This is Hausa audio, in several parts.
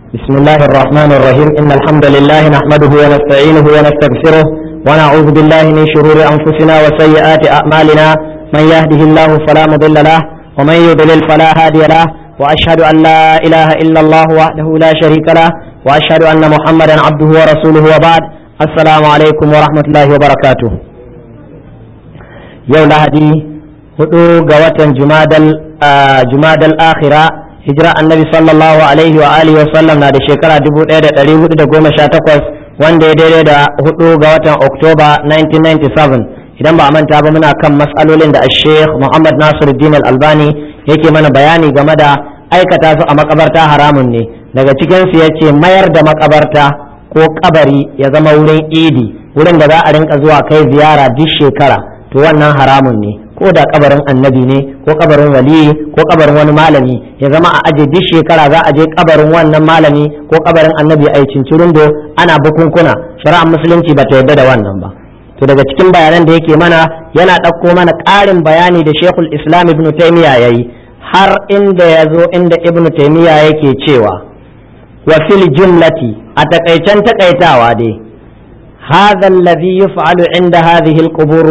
بسم الله الرحمن الرحيم إن الحمد لله نحمده ونستعينه ونستغفره ونعوذ بالله من شرور أنفسنا وسيئات أعمالنا من يهده الله فلا مضل له ومن يضلل فلا هادي له وأشهد أن لا إله إلا الله وحده لا شريك له وأشهد أن محمدا عبده ورسوله وبعد السلام عليكم ورحمة الله وبركاته يوم لهدي هدو قوة جماد الآخرة hijira annabi sallallahu alaihi wa alihi wa sallam na da shekara 1418 wanda ya daidai da 4 ga watan Oktoba 1997 idan ba a manta ba muna kan matsalolin da Sheikh Muhammad Nasiruddin Al-Albani yake mana bayani game da aikata su a makabarta haramun ne daga cikin su yace mayar da makabarta ko kabari ya zama wurin idi wurin da za a rinka zuwa kai ziyara duk shekara to wannan haramun ne ko da kabarin annabi ne ko kabarin waliyi ko kabarin wani malami ya zama a aje duk shekara za a je kabarin wannan malami ko kabarin annabi a cincirindo ana bukunkuna shari'ar musulunci ba ta yarda da wannan ba to daga cikin bayanan da yake mana yana ɗauko mana ƙarin bayani da Sheikhul Islam Ibn Taymiyyah yayi har inda ya zo inda Ibn Taymiyyah yake cewa wa fil jumlati a takaicen takaitawa dai هذا الذي يفعل عند هذه القبور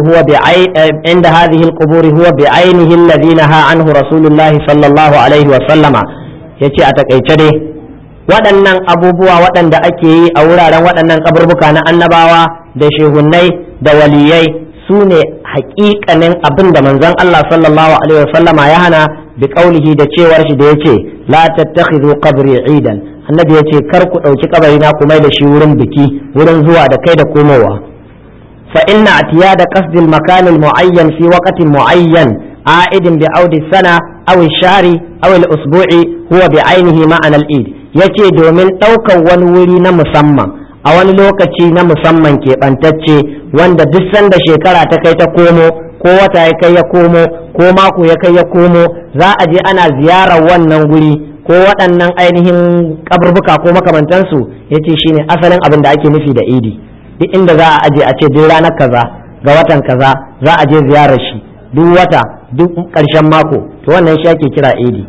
هو بعينه الذي نهى عنه رسول الله صلى الله عليه وسلم yace a takaice dai waɗannan abubuwa waɗanda ake yi a wuraren waɗannan kaburbuka na annabawa da shehunnai da waliyai su ne haƙiƙanin abin da manzon Allah sallallahu alaihi wasallama ya hana bi qaulihi da cewar shi da yace la tattakhidhu qabri idan annabi ya ce kar ku ɗauki kabarina ku mai da shi wurin biki wurin zuwa da kai da komowa fa inna atiya da qasdil makanil muayyan fi waqtin muayyan a'idin bi audi sana aw shari aw al usbu'i huwa bi ainihi ma'ana al id yace domin ɗaukar wani wuri na musamman a wani lokaci na musamman keɓantacce wanda duk sanda shekara ta kai ta komo ko wata ya kai ya komo ko mako ya kai ya komo za a je ana ziyarar wannan guri ko waɗannan ainihin kaburbuka ko makamantansu yace shine asalin abin da ake nufi da idi duk inda za a aje a ce duk ranar kaza ga watan kaza za a je ziyarar shi duk wata duk ƙarshen mako to wannan shi ake kira idi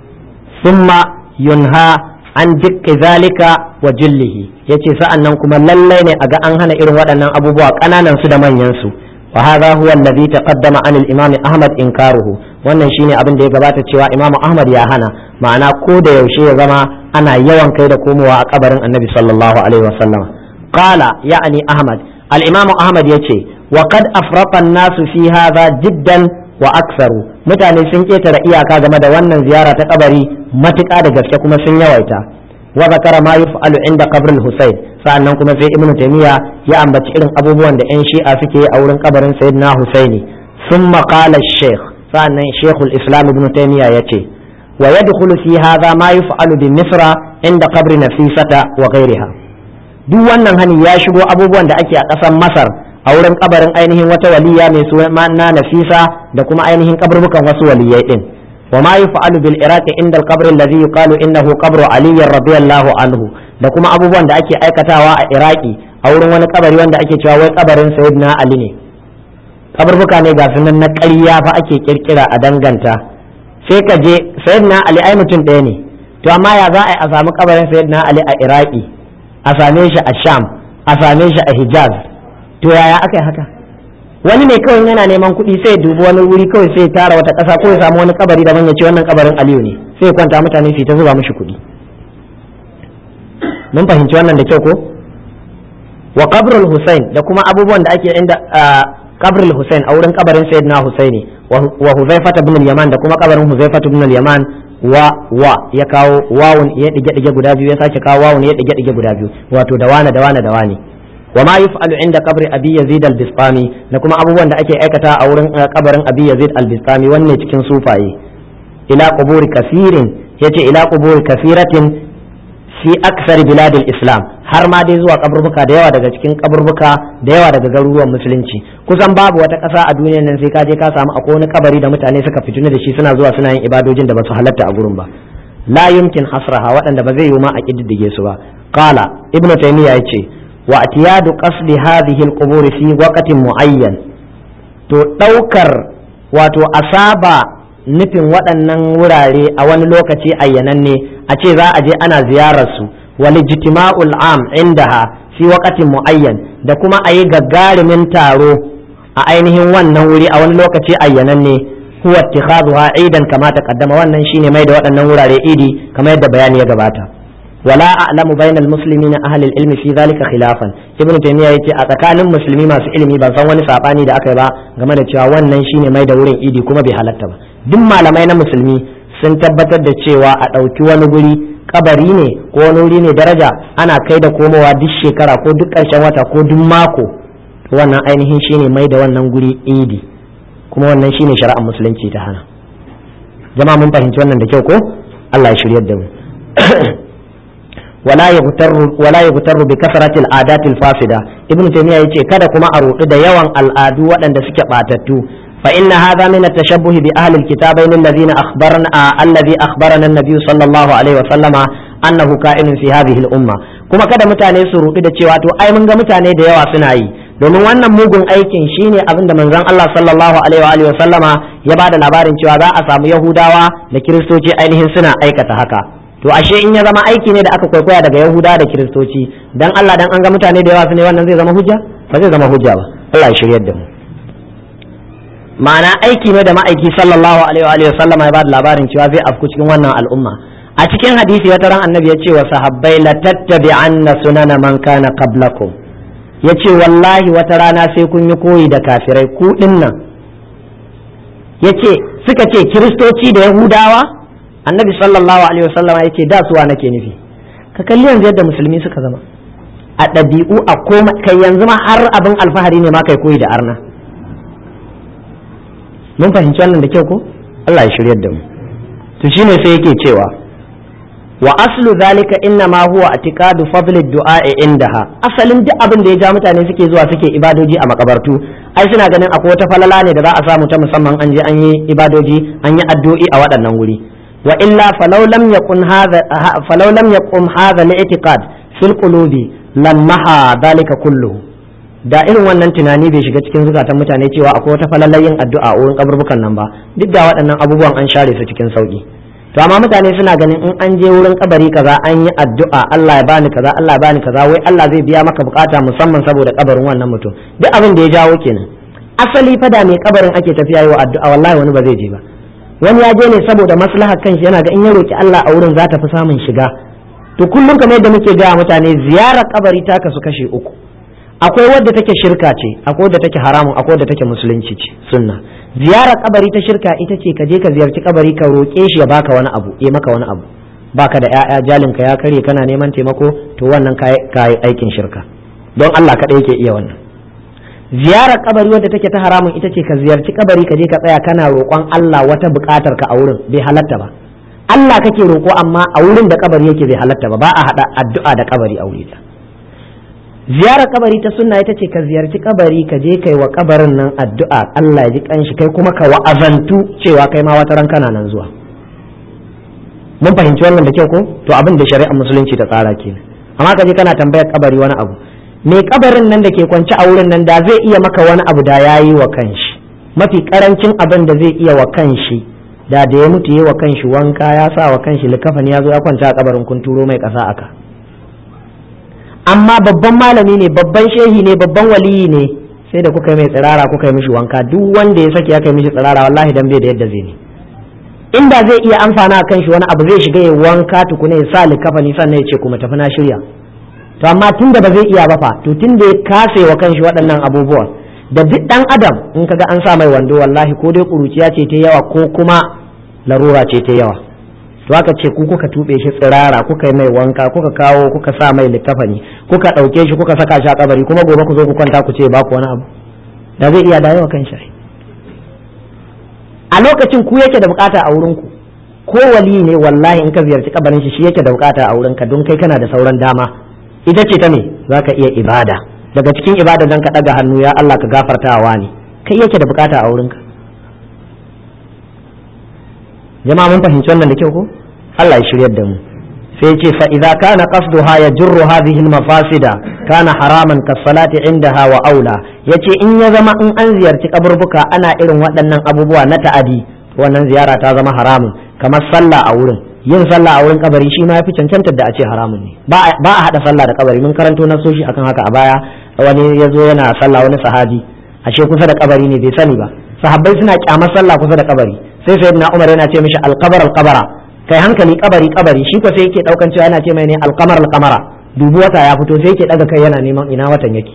summa yunha an dukkan zalika wa jullihi yace sa'annan kuma lallai ne a ga an hana irin waɗannan abubuwa ƙananan su da manyan su وهذا هو الذي تقدم عن الإمام أحمد إنكاره wannan shine abin da ya gabata cewa Imam Ahmad ya hana ma'ana ko da yaushe ya zama ana yawan kai da komowa a kabarin Annabi sallallahu alaihi wasallam qala ya'ni Ahmad al-Imam Ahmad yace wa qad afraqa an-nas fi hadha jiddan wa aktharu mutane sun ketara iyaka game da wannan ziyara ta kabari matuƙa da gaske kuma sun yawaita wa zakara ma yuf'alu inda qabr al-Husayn sa'annan kuma sai Ibn Taymiyyah ya ambaci irin abubuwan da 'yan Shi'a suke a wurin kabarin Sayyidina Husaini thumma qala ash-Sheikh sa'annan Sheikhul Islam Ibn Taymiyyah yace wa yadkhulu fi hadha ma yuf'alu bi Misra inda qabr Nafisata wa ghayriha duk wannan hani ya shigo abubuwan da ake a ƙasar Masar a wurin kabarin ainihin wata waliya mai suna Nafisa da kuma ainihin kaburbukan wasu waliyai din وما يفعل بالعراق عند القبر الذي يقال انه قبر علي رضي الله عنه da kuma abubuwan da ake aikatawa a Iraki a wurin wani kabari wanda ake cewa wai kabarin Sayyidina Ali ne kaburbuka ne ga sunan na ƙarya fa ake kirkira a danganta sai ka je Sayyidina Ali ai mutum ɗaya ne to amma ya za a samu kabarin Sayyidina Ali a Iraki a same shi a Sham a same shi a Hijaz to yaya aka yi haka wani ne kawai yana neman kuɗi sai dubi wani wuri kawai sai tara wata ƙasa ko ya samu wani kabari daban ya ce wannan kabarin Aliyu ne sai ya kwanta mutane su ta zuba mishi kuɗi mun fahimci wannan da kyau ko wa qabrul Husain da kuma abubuwan da ake inda qabrul Husain a wurin kabarin Sayyidina Husaini wa Huzaifah ibn al-Yaman da kuma kabarin Huzaifah ibn al-Yaman ya kawo wawun ya dige guda biyu ya sake kawo wawun ya dige guda biyu wato da wane وما يفعل عند قبر أبي يزيد البسطامي نكما أبوان دا أكي أكتا أورن قبر أبي يزيد البسطامي واني تكين صوفاي إلى قبور كثير يتي إلى قبور كثيرة في أكثر بلاد الإسلام har ma dai zuwa kaburbuka da yawa daga cikin kaburbuka da yawa daga garuruwan musulunci kusan babu wata ƙasa a duniyar nan sai ka je ka samu akwai wani kabari da mutane suka fituna da shi suna zuwa suna yin ibadojin da ba su halatta a gurin ba la yumkin hasraha waɗanda ba zai yi ma a kididdige su ba qala ibnu taymiya yace واعتياد قصد هذه القبور في وقت معين to ɗaukar wato asaba nufin waɗannan wurare a wani lokaci ayyananne a ce za a je ana ziyarar su wal ijtima'ul 'am indaha fi waqtin muayyan da kuma ayi gagarumin taro a ainihin wannan wuri a wani lokaci ayyananne huwa ittikhadhuha 'idan kama taqaddama wannan shine mai da waɗannan wurare idi kamar yadda bayani ya gabata wala a'lamu bainal muslimina ahli al-ilmi fi dhalika khilafan ibnu taymiya yace a tsakanin musulmi masu ilimi ban san wani sabani da aka yi ba game da cewa wannan shine mai da wurin idi kuma bai halatta ba duk malamai na musulmi sun tabbatar da cewa a ɗauki wani guri kabari ne ko wani wuri ne daraja ana kai da komowa duk shekara ko duk ƙarshen wata ko duk mako wannan ainihin shine mai da wannan guri idi kuma wannan shine shari'ar musulunci ta hana jama'a mun fahimci wannan da kyau ko Allah ya shiryar da mu wala yaghtarru bi kasratil adatil fasida ibnu taymiya yace kada kuma a rudu da yawan al'adu waɗanda suke batattu fa inna hadha min at-tashabbuh bi ahli al-kitabayn alladhina akhbarana an-nabiy sallallahu alaihi wa sallama annahu ka'inun fi hadhihi al-umma kuma kada mutane su rudu da cewa to ai mun ga mutane da yawa suna yi domin wannan mugun aikin shine abin da manzon Allah sallallahu alaihi wa sallama ya bada labarin cewa za a samu yahudawa da kiristoci ainihin suna aikata haka to ashe in ya zama aiki ne da aka kwaikwaya daga yahudawa da kiristoci dan Allah dan an ga mutane da yawa su ne wannan zai zama hujja ba zai zama hujja ba Allah ya shiryar da mu ma'ana aiki ne da ma'aiki sallallahu alaihi wa sallama ya bada labarin cewa zai afku cikin wannan al'umma a cikin hadisi wata ran annabi ya ce wa sahabbai la tattabi'anna sunana man kana qablakum yace wallahi wata rana sai kun yi koyi da kafirai ku dinnan yace suka ce kiristoci da yahudawa annabi sallallahu alaihi wasallam yace da suwa nake nufi ka kalli yanzu yadda musulmi suka zama a ɗabi'u a koma kai yanzu ma har abin alfahari ne ma kai koyi da arna mun fahimci wannan da kyau ko Allah ya shiryar da mu to shine sai yake cewa wa aslu zalika inna ma huwa atiqadu fadl ad-du'a indaha asalin duk abin da ya ja mutane suke zuwa suke ibadoji a makabartu ai suna ganin akwai wata falala ne da za a samu ta musamman an je an yi ibadoji an yi addu'i a waɗannan wuri wa illa falau lam yaqum hadha al-i'tiqad fil qulubi lammaha zalika kulluhu da irin wannan tunani bai shiga cikin zukatan mutane cewa akwai wata falalar yin addu'a a wurin kaburbukan nan ba duk da waɗannan abubuwan an share su cikin sauki to amma mutane suna ganin in an je wurin kabari kaza an yi addu'a Allah ya bani kaza Allah ya bani kaza wai Allah zai biya maka bukata musamman saboda kabarin wannan mutum duk abin da ya jawo kenan asali fada mai kabarin ake tafiya yi wa addu'a wallahi wani ba zai je ba wani ya je ne saboda maslahar kanshi yana ga in ya roki Allah a wurin za ta fi samun shiga to kullum kamar yadda muke ga mutane ziyarar kabari ta kasu kashe uku akwai wadda take shirka ce akwai wadda take haramun akwai wadda take musulunci ce sunna ziyarar kabari ta shirka ita ce ka je ka ziyarci kabari ka roƙe shi ya baka wani abu ya maka wani abu baka da ƴaƴa jalinka ya kare kana neman taimako to wannan kai aikin shirka don Allah kaɗai yake iya wannan ziyarar kabari wadda take ta haramun ita ce ka ziyarci kabari ka je ka tsaya kana roƙon Allah wata buƙatar ka a wurin bai halatta ba Allah kake roƙo amma a wurin da kabari yake bai halatta ba a hada addu'a da kabari a wuri ziyarar kabari ta sunna ita ce ka ziyarci kabari ka je kai wa kabarin nan addu'a Allah ya ji kanshi kai kuma ka wa'azantu cewa kai ma wata ran kana nan zuwa mun fahimci wannan da kyau ko to abin da shari'ar musulunci ta tsara kenan amma ka je kana tambayar kabari wani abu me kabarin nan da ke kwance a wurin nan da zai iya maka wani abu da yayi wa kanshi mafi karancin abin da zai iya wa kanshi da ya mutu yayi wa kanshi wanka ya sa wa kanshi likafani ya zo ya kwanta a kabarin kun turo mai kasa aka amma babban malami ne babban shehi ne babban waliyi ne sai da kuka yi mai tsirara kuka yi mishi wanka duk wanda ya saki ya kai mishi tsirara wallahi dan bai da yadda zai ne inda zai iya amfana kan shi wani abu zai shiga ya wanka tukuna ya sa likafani sannan ya ce kuma tafi na shirya to amma tunda ba zai iya ba fa to tunda ya kase wa kanshi waɗannan abubuwan da duk dan adam in kaga an sa mai wando wallahi ko dai kuruciya ce ta yawa ko kuma larura ce ta yawa to aka ce ku kuka tube shi tsirara kuka yi mai wanka kuka kawo kuka sa mai likafani kuka dauke shi kuka saka shi a kabari kuma gobe ku zo ku kwanta ku ce ba ku wani abu da zai iya dawo kan shi a lokacin ku yake da bukata a wurin ku ko wali ne wallahi in ka ziyarci kabarin shi yake da bukata a wurin ka don kai kana da sauran dama ita ce ta me zaka iya ibada daga cikin ibada dan ka daga hannu ya Allah ka gafartawa ne kai yake da bukata a wurin ka jama'a mun fahimci wannan da kyau ko Allah ya shiryar da mu sai ce fa idza kana qasduha yajru hadhihi al-mafasida kana haraman kas-salati indaha wa aula yace in ya zama in an ziyarci kaburbuka ana irin waɗannan abubuwa na ta'adi wannan ziyara ta zama haramun kamar sallah a wurin yin sallah a wurin kabari shi ma yafi cancantar da a ce haramun ne. Ba a hada sallah da kabari, mun karanto nasoshi akan haka a baya. Wani ya zo yana sallah, wani sahabi ashe kusa da kabari ne bai sani ba. Sahabbai suna kyamar sallah kusa da kabari, sai sayyidina Umar yana ce mishi alqabara, kai hankali kabari, shi ko sai yake daukan cewa yana ce mai ne alqamara, dubu wata ya fito sai yake daga kai yana neman ina watan yake.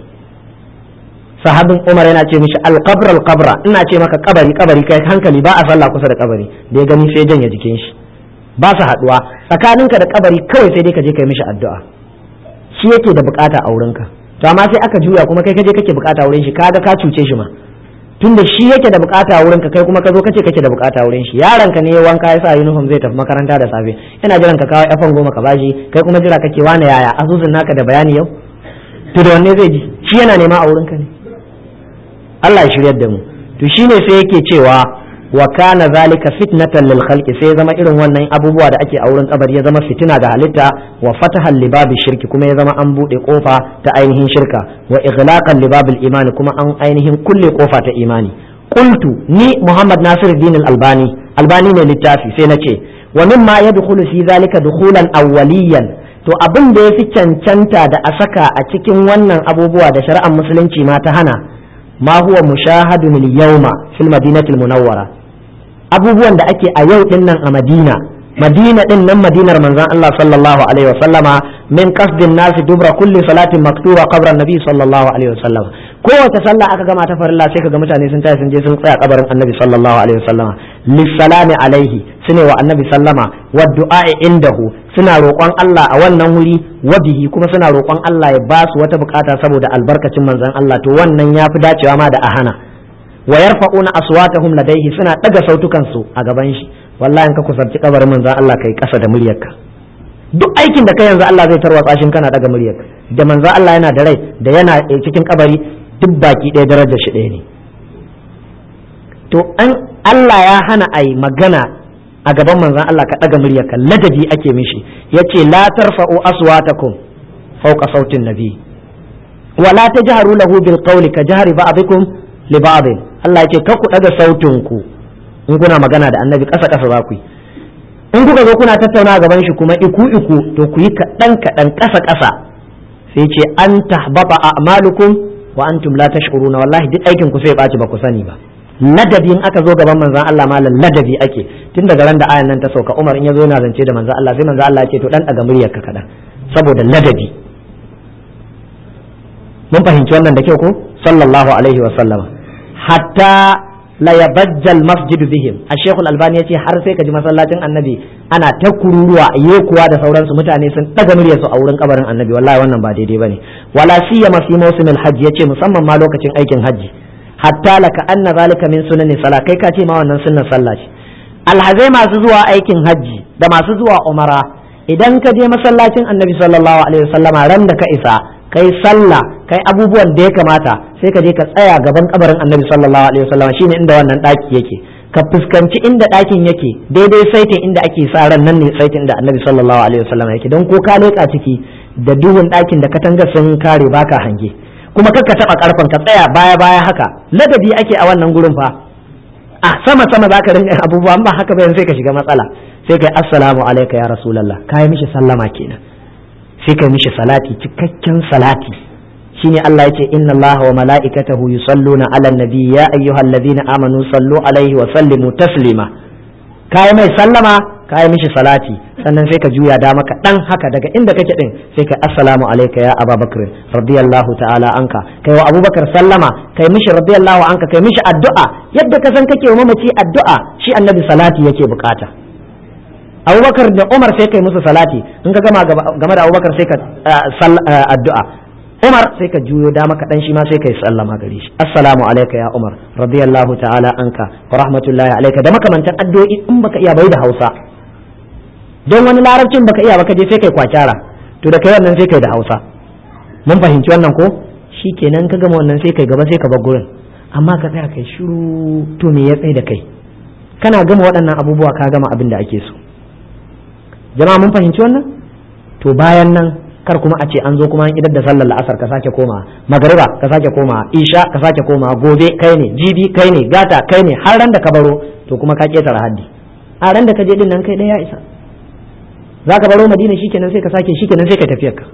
Sahabin Umar yana ce mishi alqabra, ina ce maka kabari, kai hankali, ba a sallah kusa da kabari. Da ya gani sai janye jikin shi, ba su haduwa tsakaninka da kabari, kawai sai dai ka je kai mishi addu'a, shi yake da bukata a wurinka. To amma sai aka juya kuma kai kaje kake bukata wurin shi, kaga ka cuce shi ma, tunda shi yake da bukata wurin ka, kai kuma ka zo kace kake da bukata wurin shi. Yaron ka ne ya wanka ya sa uniform zai tafi makaranta da safe, yana jiran ka kawo F10 ka bashi, kai kuma jira kake wani yaya azuzun naka da bayani yau. To da wanne zai ji? Shi yana nema a wurin ka ne. Allah ya shiryar da mu. To shine sai yake cewa wa kana zalika fitnatan lil khalqi, sai zama irin wannan abubuwa da ake a wurin kabari ya zama fitina ga halitta, wa fatahan libabi shirki, kuma ya zama an bude kofa ta ainihin shirka, wa ighlaqan libabil imani, kuma an ainihin kulle kofa ta imani. Qultu ni Muhammad Nasiruddin Albani ne littafi, sai nace wa mimma yadkhulu fi zalika dukhulan awwaliyan, to abin da yafi cancanta da a saka a cikin wannan abubuwa da shari'ar musulunci ma ta hana, ma huwa mushahadun al-yawma fil madinati al-munawwara, abubuwan da ake a yau din nan a Madina din nan, Madinar manzon Allah sallallahu alaihi wasallama, min qasdin nasi dubra kulli salatin maktuba qabra nabi sallallahu alaihi wasallam. Kowace sallah aka gama ta farilla sai kaga mutane sun tashi sun je sun tsaya kabarin annabi sallallahu alaihi wasallama, lissalami alaihi, sune wa annabi sallama, wa du'a indahu, suna roƙon Allah a wannan wuri, wa bihi, kuma suna roƙon Allah ya ba su wata bukata saboda albarkacin manzon Allah. To wannan yafi dacewa ma da ahana. Wa yarfa'una aswatahum ladaihi, suna daga sautukan su a gaban shi. Wallahi in ka kusanci kabarin manzon Allah kai kasa da muryarka, duk aikin da kai yanzu Allah zai tarwatsa shin kana daga muryarka. Da manzon Allah yana da rai da yana cikin kabari duk baki ɗaya darajar shi ɗaya ne. To an Allah ya hana ai magana a gaban manzon Allah ka daga muryarka, ladabi ake mishi. Yace la tarfa'u aswatakum fawqa sautin nabi wa la tajharu lahu bil qawli ka jahri ba'dikum li ba'd. Allah yace ka ku daga sautin ku in kuna magana da annabi ƙasa za ku yi, in kuka zo kuna tattauna gaban shi kuma iku to ku yi kaɗan ƙasa. Sai ce an tahbata a'malukum wa antum la tash'uruna, wallahi duk aikin ku sai ɓaci ba ku sani ba. Ladabi in aka zo gaban manzon Allah malam ladabi ake, tun daga ran da ayan nan ta sauka, Umar in ya zo yana zance da manzon Allah, sai manzon Allah ya ce to dan daga muryar ka kaɗan saboda ladabi. Mun fahimci wannan da kyau ko? Sallallahu alaihi wa sallama. Hatta la yabajjal masjid bihim, Sheikh Al-Albani yace har sai ka ji masallacin annabi ana ta kururuwa yekuwa da sauransu, mutane sun daga muryar su a wurin kabarin annabi. Wallahi wannan ba daidai bane, wala siyama fi mawsimil hajji, yace musamman ma lokacin aikin hajji. Hatta laka anna zalika min sunani sala, kai ka ce ma wannan sunnar sallah ce. Alhazai masu zuwa aikin hajji da masu zuwa umara, idan ka je masallacin annabi sallallahu alaihi wasallama ran da ka isa, kai sallah, kai abubuwan da ya kamata, sai ka je ka tsaya gaban kabarin annabi sallallahu alaihi wasallam, shine inda wannan daki yake, ka fuskanci inda dakin yake, daidai saitin inda ake sa ran nan ne saitin da annabi sallallahu alaihi wasallam yake, don ko ka leka ciki da duhun dakin da katanga sun kare baka hange, kuma kakka taba karfan, ka tsaya baya haka. Ladabi ake a wannan gurin fa, a sama zaka rinka abubuwa, ba haka ba sai ka shiga matsala. Sai kai assalamu alayka ya rasulullah, kai mishi sallama kenan, sai kai mishi salati, cikakken salati. Shine Allah yace inna Allaha wa mala'ikatahu yusalluna 'alan nabi ya ayyuhalladhina amanu sallu 'alaihi wa sallimu taslima. Kai mai sallama, kai mishi salati, sannan sai ka juya da maka dan haka daga inda kake din, sai ka assalamu alayka ya Abubakar radiyallahu ta'ala anka, kai wa Abubakar sallama, kai mishi radiyallahu anka, kai mishi addu'a yadda ka san kake wa mamaci addu'a, shi annabi salati yake bukata. Abubakar da Umar sai kai musu salati, in ka gama game da Abubakar sai ka addu'a, Umar sai ka juyo da maka dan shi ma sai kai sallama gare shi, assalamu alayka ya Umar radiyallahu ta'ala anka wa rahmatullahi alayka, da makamantan addu'o'i in baka iya bai da Hausa, don wani larabcin baka iya baka je sai kai kwakyara, to da kai wannan sai kai da Hausa. Mun fahimci wannan ko? Shikenan ka gama wannan sai kai gaba sai ka bar gurin, amma ka tsaya kai shiru. To me ya tsaye da kai? Kana gama waɗannan abubuwa ka gama abin da ake so. Jama'a mun fahimci wannan? To bayan nan kar kuma a ce an zo kuma an idar da sallar la'asar ka sake koma, magariba ka sake koma, isha ka sake koma, gobe kai ne, jibi kai ne, gata kai ne, har ran da ka baro to kuma ka ketara haddi. A ran da ka je din nan kai ɗaya ya isa. zaka baro Madina shikenan sai ka sake shikenan sai ka tafiyar ka.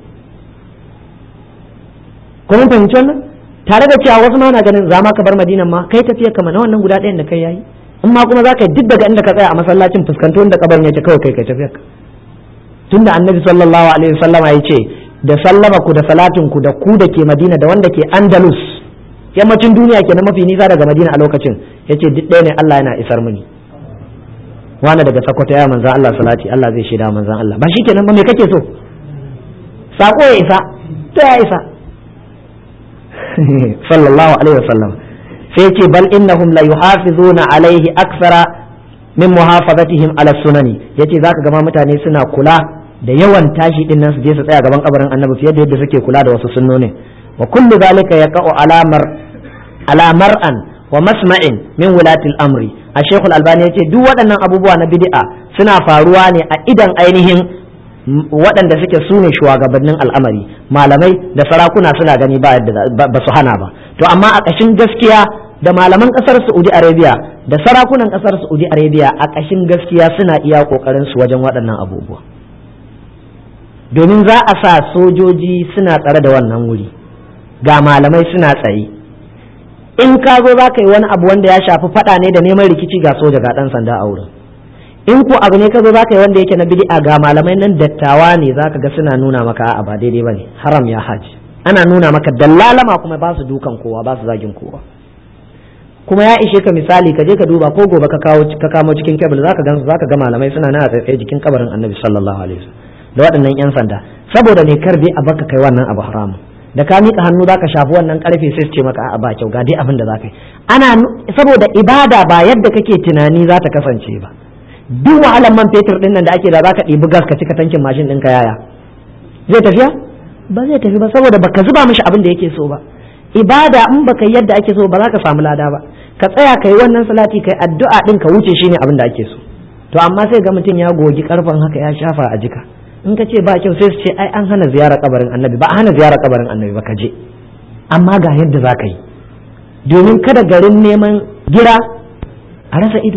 Ko mun fahimci wannan? Tare da cewa wasu ma na ganin za ma ka bar Madinan ma kai tafiyar ka mana wannan guda ɗayan da kai yayi. In ma kuma zaka yi duk daga inda ka tsaya a masallacin fuskanto inda kabarin yake kawai kai tafiyar ka. Tunda Annabi sallallahu alaihi wasallama ya ce da sallama ku da salatin ku da ku da ke Madina da wanda ke Andalus yammacin duniya kenan mafi nisa daga Madina a lokacin yace duk ɗaya ne Allah yana isar mini. Wani daga Sokoto ya manzan Allah salati Allah zai shaida manzan Allah ba shikenan ba me kake so? Sako ya isa to ya isa sallallahu alaihi wasallam sai ce bal innahum la yuhafizuna alaihi akthara min muhafazatihim ala sunani yace zaka ga mutane suna kula da yawan tashi din nan su je su tsaya gaban kabarin Annabi fiye da yadda suke kula da wasu sunnoni wa kullu zalika yaqa'u ala mar'an wa masma'in min wulati al-amri Sheikh Al-Albani yace duk waɗannan abubuwa na bid'a suna faruwa ne a idan ainihin waɗanda suke sune shugabannin al'amari malamai da sarakuna suna gani ba su hana ba to amma a ƙashin gaskiya da malaman ƙasar Saudi Arabia da sarakunan ƙasar Saudi Arabia a ƙashin gaskiya suna iya ƙoƙarin su wajen waɗannan abubuwa domin za a sa sojoji suna tsare da wannan wuri ga malamai suna tsaye in ka zo za ka yi wani abu wanda ya shafi faɗa ne da neman rikici ga soja ga ɗan sanda a wurin in ko abu ne ka zo za ka yi wanda yake na bid'a ga malamai nan dattawa ne za ka ga suna nuna maka a'a ba daidai bane haram ya haji ana nuna maka dallalama kuma ba su dukan kowa ba su zagin kowa kuma ya ishe ka misali ka je ka duba ko gobe ka kamo cikin kebul za ka ga malamai suna na tsaye jikin kabarin Annabi sallallahu alaihi wasallam da waɗannan yan sanda saboda ne kar dai a baka kai wannan abu haramu da ka miƙa hannu za ka shafi wannan karfe sai su ce maka a'a ba kyau ga dai abin da za ka yi ana saboda ibada ba yadda kake tunani za ta kasance ba duk wahalar man fetur din nan da ake da za ka ɗibi gas ka cika tankin mashin ɗinka yaya zai tafiya ba zai tafi ba saboda baka zuba mishi abin da yake so ba ibada in baka yadda ake so ba za ka samu lada ba ka tsaya kai wannan salati kai addu'a din ka wuce shine abin da ake so to amma sai ga mutum ya gogi karfan haka ya shafa a jika in ka ce ba kyau sai su ce ai an hana ziyara kabarin Annabi ba a hana ziyara kabarin Annabi ba ka je amma ga yadda za ka yi domin kada garin neman gira a rasa ido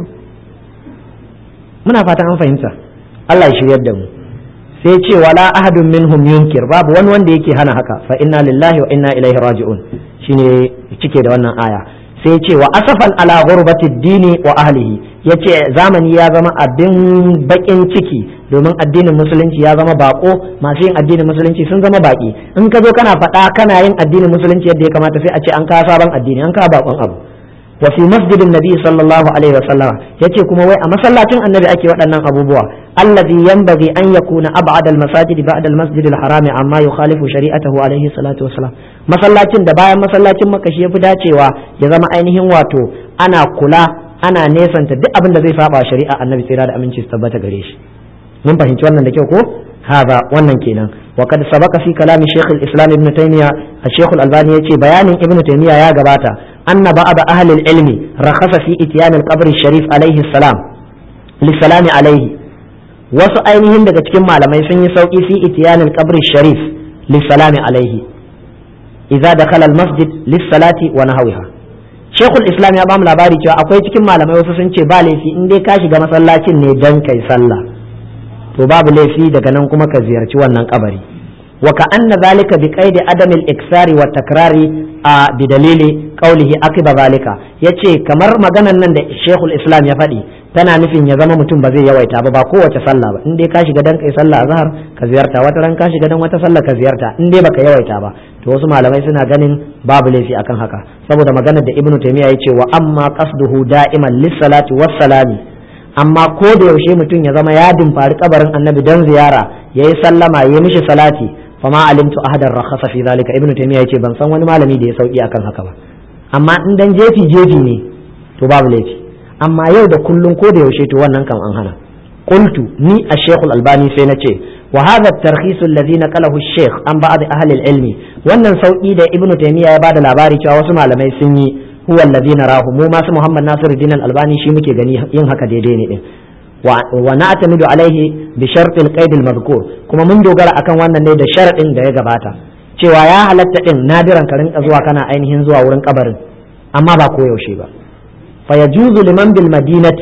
muna fatan an fahimta Allah ya shiryar da mu sai ce wala ahadun minhum yunkir babu wani wanda yake hana haka fa inna lillahi wa inna ilaihi raji'un shine cike da wannan aya sai ce wa asafan ala ghurbati dini wa ahlihi yace zamani ya zama abin bakin ciki domin addinin musulunci ya zama bako masu yin addinin musulunci sun zama baki in ka zo kana faɗa kana yin addinin musulunci yadda ya kamata sai a ce an kawo sabon addini an kawo bakon abu wa fi masjidin nabi sallallahu alaihi wa sallam yace kuma wai a masallacin annabi ake waɗannan abubuwa allazi yanbaghi an yakuna ab'ad al-masajid ba'da al-masjid al-haram amma yukhalifu shari'atahu alaihi salatu wassalam masallacin da bayan masallacin Makka shi yafi dacewa ya zama ainihin wato ana kula ana nesanta duk abin da zai saba shari'a annabi tsira da aminci su tabbata gare shi mun fahimci wannan da kyau ko hada wannan kenan wa kad sabaka fi kalami shaykh al-islam ibn taymiya al-shaykh al-albani yace bayanin ibn taymiya ya gabata anna ba'd ahli al-ilmi rakhasa fi ityan al-qabr al-sharif alayhi salam lisalami alayhi wasu ainihin daga cikin malamai sun yi sauki fi ityan al-qabr al-sharif lisalami alayhi idza dakhala al-masjid lis-salati wa nahwiha shaykh al-islam ya ba mu labari cewa akwai cikin malamai wasu sun ce ba laifi in dai ka shiga masallacin ne dan kai sallah to babu laifi daga nan kuma ka ziyarci wannan kabari wa ka anna zalika bi qaidi adam al-iksari wa takrari a bi dalili qawlihi akiba zalika yace kamar maganan nan da Sheikhul Islam ya faɗi tana nufin ya zama mutum ba zai yawaita ba kowace sallah ba in dai ka shiga dan kai sallah azhar ka ziyarta wata ran ka shiga dan wata sallah ka ziyarta in dai baka yawaita ba to wasu malamai suna ganin babu laifi akan haka saboda maganar da Ibn Taymiyyah yace wa amma qasduhu da'iman lis-salati was-salami amma ko da yaushe mutum ya zama ya dimfari kabarin annabi don ziyara yayi sallama yayi mishi salati fa ma alimtu ahadan rakhasa fi zalika ibnu taymiya yace ban san wani malami da ya sauki akan haka ba amma in dan jefi ne to babu laifi amma yau da kullun ko da yaushe to wannan kan an hana qultu ni ash-shaykh al-albani sai nace wa hadha at-tarkhis alladhi naqalahu ash-shaykh an ba'd ahli al-ilmi wannan sauki da ibnu taymiya ya bada labari cewa wasu malamai sun yi huwa alladhi narahu mu masu Muhammad Nasiruddin Al-Albani shi muke gani yin haka daidai ne din wa na'tamidu alaihi bi shart al-qaid al-madhkur kuma mun dogara akan wannan ne da sharadin da ya gabata cewa ya halatta din nadiran ka rinka zuwa kana ainihin zuwa wurin kabarin amma ba koyaushe ba fa yajuzu liman bil madinati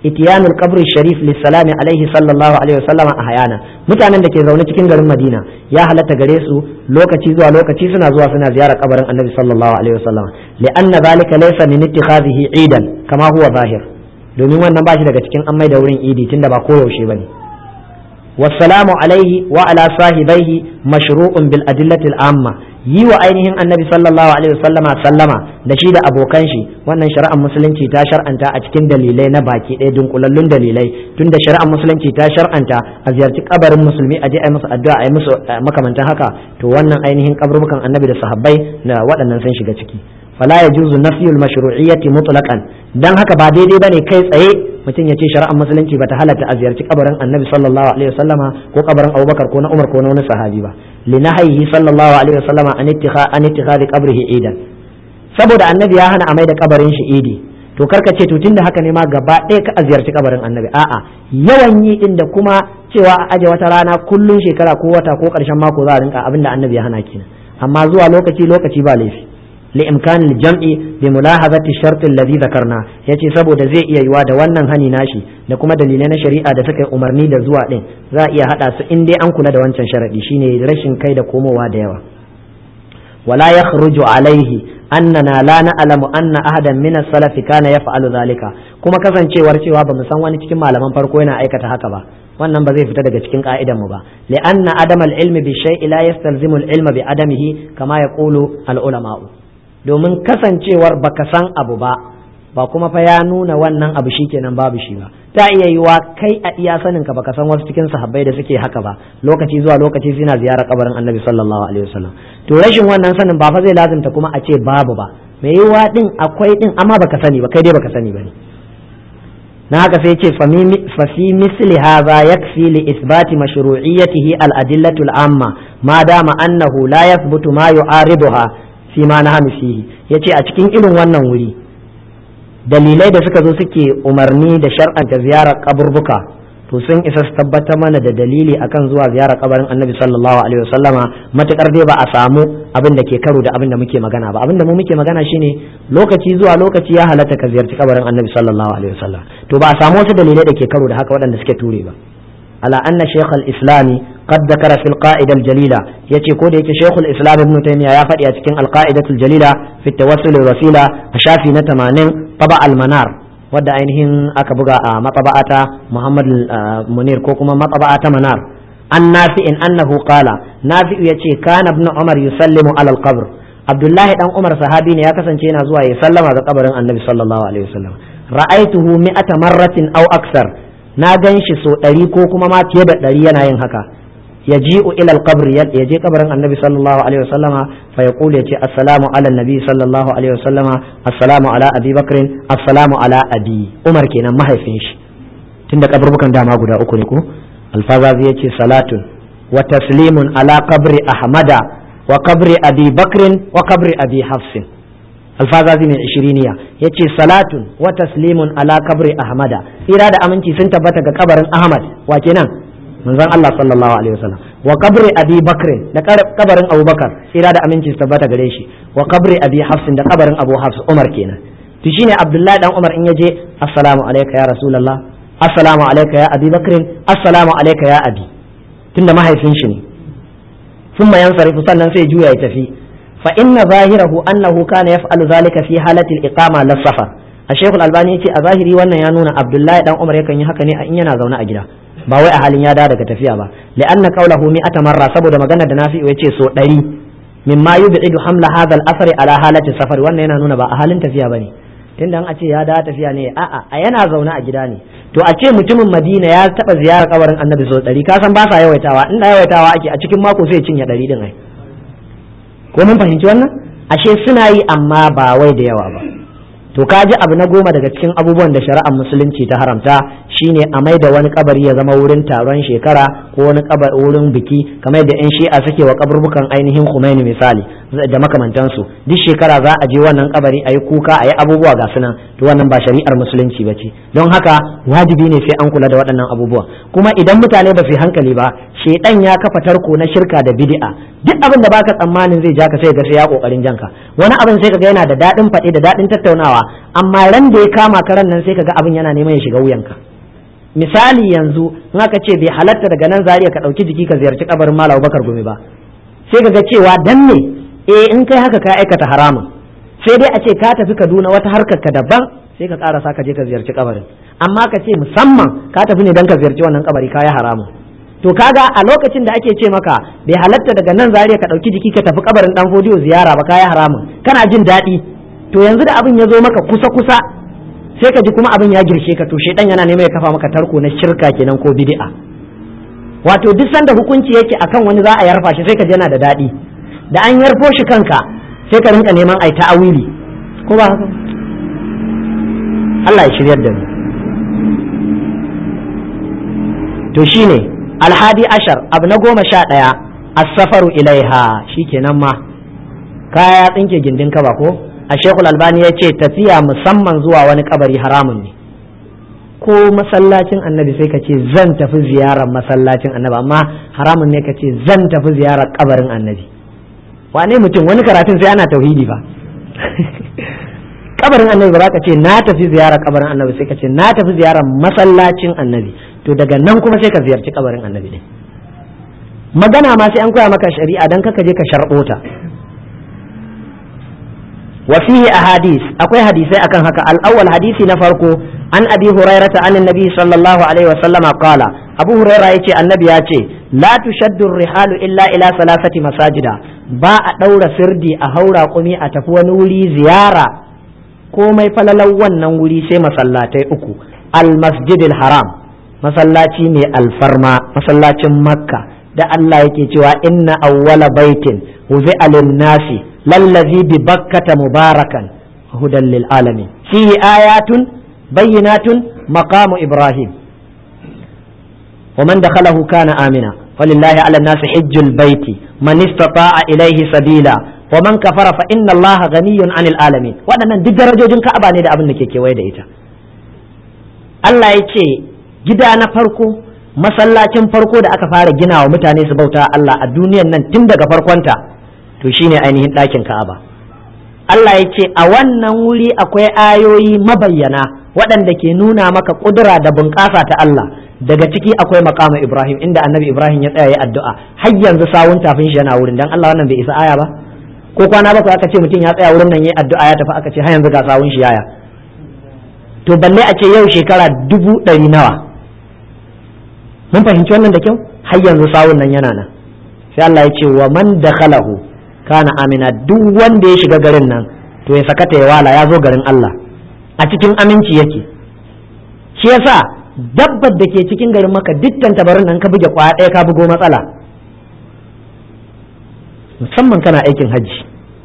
itiyanul qabr sharif lissalami alaihi sallallahu alaihi wasallam ahyana mutanen da ke zaune cikin garin Madina ya halatta gare su lokaci zuwa lokaci suna zuwa suna ziyarar kabarin annabi sallallahu alaihi wasallam li'anna zalika laysa min ittikhadhihi idan kama huwa zahir domin wannan ba shi daga cikin an mai da wurin idi tunda ba koyaushe bane wassalamu alaihi wa ala sahibaihi mashru'un bil adillati al amma yi wa ainihin annabi sallallahu alaihi wasallama sallama da shi da abokan shi wannan shari'ar musulunci ta shar'anta a cikin dalilai na baki ɗaya dunkulallun dalilai tunda shari'ar musulunci ta shar'anta a ziyarci kabarin musulmi a je a yi musu addu'a a yi musu makamantan haka to wannan ainihin kaburbukan annabi da sahabbai da waɗannan sun shiga ciki fala yajuzu nafyul mashru'iyyati mutlaqan dan haka ba daidai bane kai tsaye mutum ya ce shari'ar musulunci bata halatta a ziyarci kabarin annabi sallallahu alaihi wasallama ko kabarin abubakar ko na umar ko na wani sahabi ba linahayhi sallallahu alaihi wasallama an ittikhadi qabrihi idan saboda annabi ya hana a mai da kabarin shi idi to karka ce to tunda haka ne ma gaba ɗaya ka a ziyarci kabarin annabi a'a yawan yi din da kuma cewa a aje wata rana kullun shekara ko wata ko karshen mako za a rinka abinda annabi ya hana kenan amma zuwa lokaci ba laifi لإمكان الجمع بملاحظة الشرط الذي ذكرنا yace saboda zai iya yiwa da wannan hani nashi da kuma dalilai na shari'a da suka yi umarni da zuwa din za a iya hada su in dai an kula da wancan sharadi shine rashin kai da komowa da yawa wala yakhruju alaihi annana la na'lamu anna ahadan min as-salaf kana yaf'alu zalika kuma kasancewar cewa bamu san wani cikin malaman farko yana aikata haka ba wannan ba zai fita daga cikin ka'idan mu ba li'anna adamal ilmi bi shay'i la yastalzimu al-ilma bi adamihi kama yaqulu al-ulama'u domin kasancewar baka san abu ba kuma fa ya nuna wannan abu shikenan babu shi ba ta iya yiwa kai a iya sanin ka baka san wasu cikin sahabbai da suke haka ba lokaci zuwa lokaci suna ziyarar kabarin annabi sallallahu alaihi wasallam to rashin wannan sanin ba fa zai lazimta kuma a ce babu ba mai yiwa din akwai din amma baka sani ba kai dai baka sani bane na haka sai ce fa fi misli hadha yakfi li ithbati mashru'iyyatihi al-adillatu al-amma ma dama annahu la yathbutu ma yu'ariduha fi ma nahnu fihi yace a cikin irin wannan wuri dalilai da suka zo suke umarni da shar'anta ziyarar kaburbuka to sun isa su tabbatar mana da dalili akan zuwa ziyarar kabarin annabi sallallahu alaihi wasallama matukar dai ba a samu abin da ke karo da abin da muke magana ba abin da mu muke magana shine lokaci zuwa lokaci ya halatta ka ziyarci kabarin annabi sallallahu alaihi wasallam to ba a samu wasu dalilai da ke karo da haka waɗanda suke ture ba على أن شيخ الإسلام قد ذكر في القاعدة الجليلة يتي كود يتي شيخ الإسلام ابن تيمية يافد يتكين القاعدة الجليلة في التوسل الوسيلة أشافي نتمانين طبع المنار ودى أينهن أكبغا مطبعة محمد المنير كوكما مطبعة منار النافع أنه قال نافع يتي كان ابن عمر يسلم على القبر عبد الله بن عمر صحابي يا كسانشينا زوا يسلم على قبر النبي صلى الله عليه وسلم رأيته 100 مرة أو أكثر na gan shi so 100 ko kuma ma fiye da 100 yana yin haka ya ji'u ila al-qabr ya je kabarin annabi sallallahu alaihi wasallama fa yaqulu yace assalamu ala nabi sallallahu alaihi wasallama assalamu ala abi bakr assalamu ala abi umar kenan mahaifin shi tunda kaburbukan dama guda uku ne ko alfazazi yace salatun wa taslimun ala qabri ahmada wa qabri abi bakr wa qabri abi hafsin alfazazi mai ishiriniya ya ce salatun wa taslimun ala kabri ahmada tsira da aminci sun tabbata ga kabarin ahmad wa kenan manzon Allah sallallahu alaihi wasallam wa kabri abi bakr da kabarin abubakar tsira da aminci su tabbata gare shi wa kabri abi hafsin da kabarin abu hafs umar kenan to shine abdullahi dan umar in yaje assalamu alayka ya rasulullah assalamu alayka ya abi bakr assalamu alayka ya abi tunda mahaifin shi ne thumma yansarifu sannan sai juya ya tafi فإن ظاهره أنه كان يفعل ذلك في حالة الإقامة للسفر الشيخ الألباني يقول ظاهري وانا يانون عبد الله بن عمر يكن يحكني أن ينازون أجرا باوي أهل يادا daga tafiya ba لأن قوله 100 مرة saboda magana da nafi yace so 100 mimma yub'idu hamla hadha al-athar ala halati safar wannan yana nuna ba a halin tafiya bane tunda an ce ya da tafiya ne a yana zaune a gida ne to a ce mutumin Madina ya taba ziyarar kabarin Annabi so 100 ka san ba sa yawaitawa inda yawaitawa ake a cikin mako sai cinye 100 din ai ko mun fahimci wannan ashe suna yi amma ba wai da yawa ba to kaji abu na 10 daga cikin abubuwan da shari'ar musulunci ta haramta shine a mai da wani kabari ya zama wurin taron shekara ko wani wurin biki kamar yadda yan shi'a suke wa kaburbukan ainihin Khomeini misali da makamantansu duk shekara za a je wannan kabari a yi kuka a yi abubuwa ga sunan to wannan ba shari'ar musulunci ba ce don haka wajibi ne sai an kula da waɗannan abubuwa kuma idan mutane ba su hankali ba shedan ya kafa tarko na shirka da bid'a duk abin da baka tsammanin zai ja ka sai ga sai ya kokarin janka wani abin sai kaga yana da daɗin faɗi da daɗin tattaunawa amma ran da ya kama karan nan sai kaga abin yana neman ya shiga wuyanka misali yanzu in aka ce bai halatta daga nan Zariya ka ɗauki jiki ka ziyarci kabarin Malam Bakar Gumi ba sai kaga cewa dan ne in kai haka ka aikata haramun sai dai a ce ka tafi Kaduna wata harkar ka daban sai ka karasa ka je ka ziyarci kabarin amma ka ce musamman ka tafi ne dan ka ziyarci wannan kabari ka yi haramun to kaga a lokacin da ake ce maka bai halatta daga nan Zariya ka ɗauki jiki ka tafi kabarin Dan Fodiyo ziyara ba ka yi haramun kana jin daɗi to yanzu da abin ya zo maka kusa kusa sai ka ji kuma abin ya girshe ka to shedan yana neman ya kafa maka tarko na shirka kenan ko bid'a wato duk sanda hukunci yake akan wani za a yarfa shi sai ka ji yana da daɗi da an yarfo shi kanka sai ka rinka neman ai ta'awili ko ba haka Allah ya shiryar da mu to shine alhadi ashar abu na 11 as-safaru ilaiha shikenan ma kaya tsinke gindin ka ba ko a Sheikhul Albani ya ce tafiya musamman zuwa wani kabari haramun ne ko masallacin annabi sai ka ce zan tafi ziyarar masallacin annabi amma haramun ne ka ce zan tafi ziyarar kabarin annabi wane mutum wani karatun sai ana tauhidi ba kabarin annabi ba za ka ce na tafi ziyarar kabarin annabi sai ka ce na tafi ziyarar masallacin annabi to daga nan kuma sai ka ziyarci kabarin annabi ne magana ma sai an koya maka shari'a dan kaka je ka sharɓota wa fihi ahadith akwai hadisai akan haka al-awwal hadisi na farko an abi hurairata an annabi sallallahu alaihi wa sallama qala abu huraira yace annabi ya ce la tushaddu rihalu illa ila salasati masajida ba a daura sirdi a haura kumi a tafi wani wuri ziyara komai falalau wannan wuri sai masallatai uku al-masjidil haram masallaci mai alfarma masallacin makka da Allah yake cewa inna awwala baitin wuzi'a lin-nasi lallazi bi bakkata mubarakan hudan lil alamin fihi ayatun bayyinatun maqamu ibrahim wa man dakhalahu kana amina walillahi ala an-nasi hajjul baiti man istata'a ilayhi sabila wa man kafara fa inna allaha ghaniyyun 'anil alamin wadannan duk darajojin Ka'aba ne da abin da ke kewaye da ita Allah ya ce gida na farko masallacin farko da aka fara gina wa mutane su bauta Allah a duniyan nan tun daga farkonta to shine ainihin ɗakin Ka'aba Allah ya ce a wannan wuri akwai ayoyi mabayyana waɗanda ke nuna maka ƙudura da bunƙasa ta Allah daga ciki akwai maqamu Ibrahim inda annabi Ibrahim ya tsaya ya addu'a har yanzu sawun tafin shi yana wurin dan Allah wannan bai isa aya ba ko kwana bakwai aka ce mutum ya tsaya wurin nan yayi addu'a ya tafi aka ce har yanzu ga sawun shi yaya to balle a ce yau shekara 100 nawa mun fahimci wannan da kyau har yanzu sawun nan yana nan sai Allah ya ce wa man dakhalahu kana amina duk wanda ya shiga garin nan to ya sakata ya wala ya zo garin Allah a cikin aminci yake shi yasa dabbar da ke cikin garin maka dukkan tabarin nan ka buge kwaya ɗaya ka bugo matsala musamman kana aikin hajji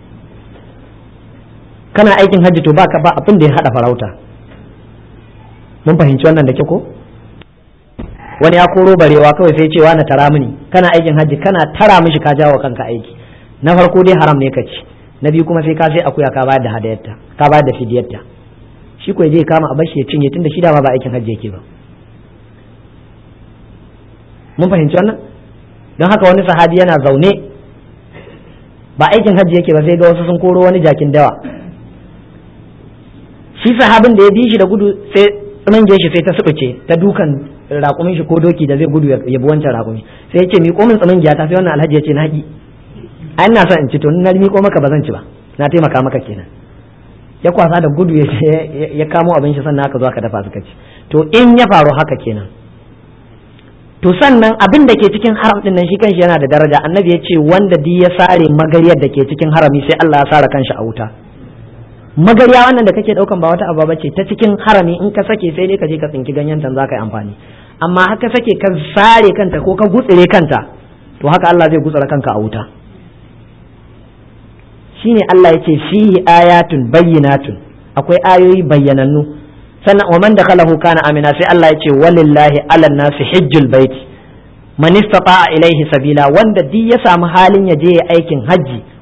to ba abin da ya hada farauta mun fahimci wannan da ke ko wani ya koro barewa kawai sai cewa na tara mini kana aikin hajji kana tara mishi ka jawo kanka aiki na farko dai haram ne ka ci na biyu kuma sai ka sai akuya ka bayar da hadayarta ka bayar da fidiyarta shi ko je kama a bashi ya cinye tunda shi dama ba aikin hajji yake ba mun fahimci wannan don haka wani sahabi yana zaune ba aikin hajji yake ba sai ga wasu sun koro wani jakin dawa shi sahabin da ya bi shi da gudu sai tsamange shi sai ta subuce ta dukan raƙumin shi ko doki da zai gudu ya bi wancan raƙumi sai ya ce mi komin tsamangiya ta sai wannan alhaji ya ce na haƙi a ina son in ci to na miƙo maka ba zan ci ba na taimaka maka kenan ya kwasa da gudu ya kamo abin shi sannan aka zo aka dafa suka ci to in ya faru haka kenan to sannan abin da ke cikin haram din nan shi kanshi yana da daraja annabi ya ce wanda di ya sare magariyar da ke cikin harami sai Allah ya sare kanshi a wuta magariya wannan da kake daukan ba wata aba bace ta cikin harami in ka sake sai dai ka je ka tsinki ganyen tan zaka yi amfani amma haka sake ka sare kanta ko ka gutsire kanta to haka Allah zai gutsura kanka a wuta shine Allah yace fihi ayatun bayyinatun akwai ayoyi bayyanannu sannan wa man dakhalahu kana amina sai Allah yace walillahi ala nasi hajjul bait man istata'a ilaihi sabila wanda duk ya samu halin ya je aikin haji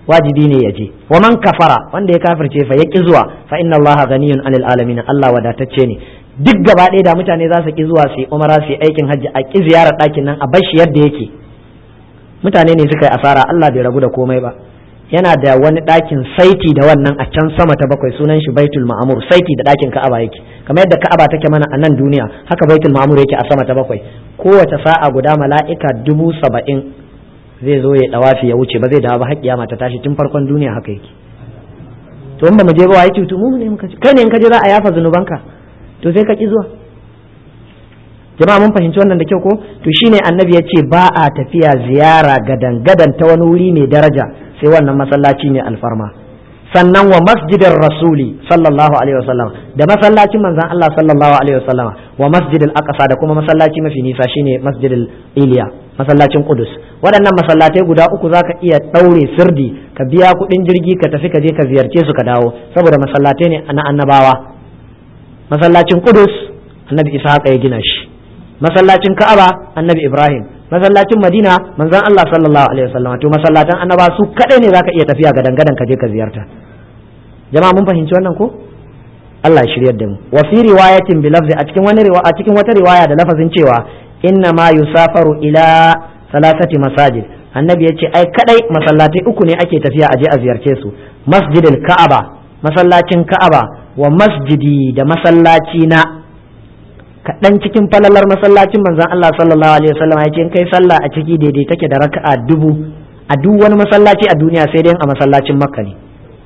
wajibi ne ya je. Wa man kafara, wanda ya kafirce fa yaki zuwa, fa inna Allah ghaniyun 'anil alamin, Allah wadatacce ne. Duk gaba ɗaya da mutane za su ki zuwa su yi umara su yi aikin hajji a ki ziyarar ɗakin nan a bar shi yadda yake, mutane ne suka yi asara, Allah bai ragu da komai ba. Yana da wani ɗakin saiti da wannan a can sama ta 7 sunan shi Baitul Ma'mur, saiti da ɗakin Ka'aba yake, kamar yadda Ka'aba take mana a nan duniya haka Baitul Ma'mur yake a sama ta 7. Kowace sa'a guda mala'ika 70,000 zai zo ya dawafi ya wuce, ba zai dawo ba har kiyama ta tashi, tun farkon duniya haka yake. To in ba mu je ba wai tutu mu ne muka ce, kai ne in ka je za a yafa zunubanka, to sai ka ki zuwa. Jama'a mun fahimci wannan da kyau ko? To shine annabi ya ce ba a tafiya ziyara gadan ta wani wuri mai daraja sai wannan masallaci ne alfarma. Sannan wa masjidin rasuli sallallahu alaihi wasallam, da masallacin manzon Allah sallallahu alaihi wasallam, wa masjidil aqsa, da kuma masallaci mafi nisa shine masjidil iliya, masallacin Qudus. Waɗannan masallatai guda uku zaka iya daure sirdi ka biya kuɗin jirgi ka tafi ka je ka ziyarce su ka dawo, saboda masallatai ne na annabawa. Masallacin Qudus annabi Ishaq ya gina shi, masallacin Ka'aba annabi Ibrahim, masallacin Madina manzon Allah sallallahu alaihi wasallam. To masallatan annaba su kadai ne zaka iya tafiya gadan ka je ka ziyarta. Jama'a mun fahimci wannan ko? Allah ya shiryar da mu. Wa fi riwayatin bi lafzi, a cikin wata riwaya da lafazin cewa inna ma yusafaru ila salasati masajid, annabi yace ai kadai masallatai uku ne ake tafiya aje a ziyarce su, masjidil Ka'aba, masallacin Ka'aba, wa masjidi, da masallaci na. Kaɗan cikin falalar masallacin manzon Allah sallallahu alaihi wasallam ya ce in kai sallah a ciki daidai take da raka'a 1000 a duk wani masallaci a duniya, sai dai a masallacin Makka ne.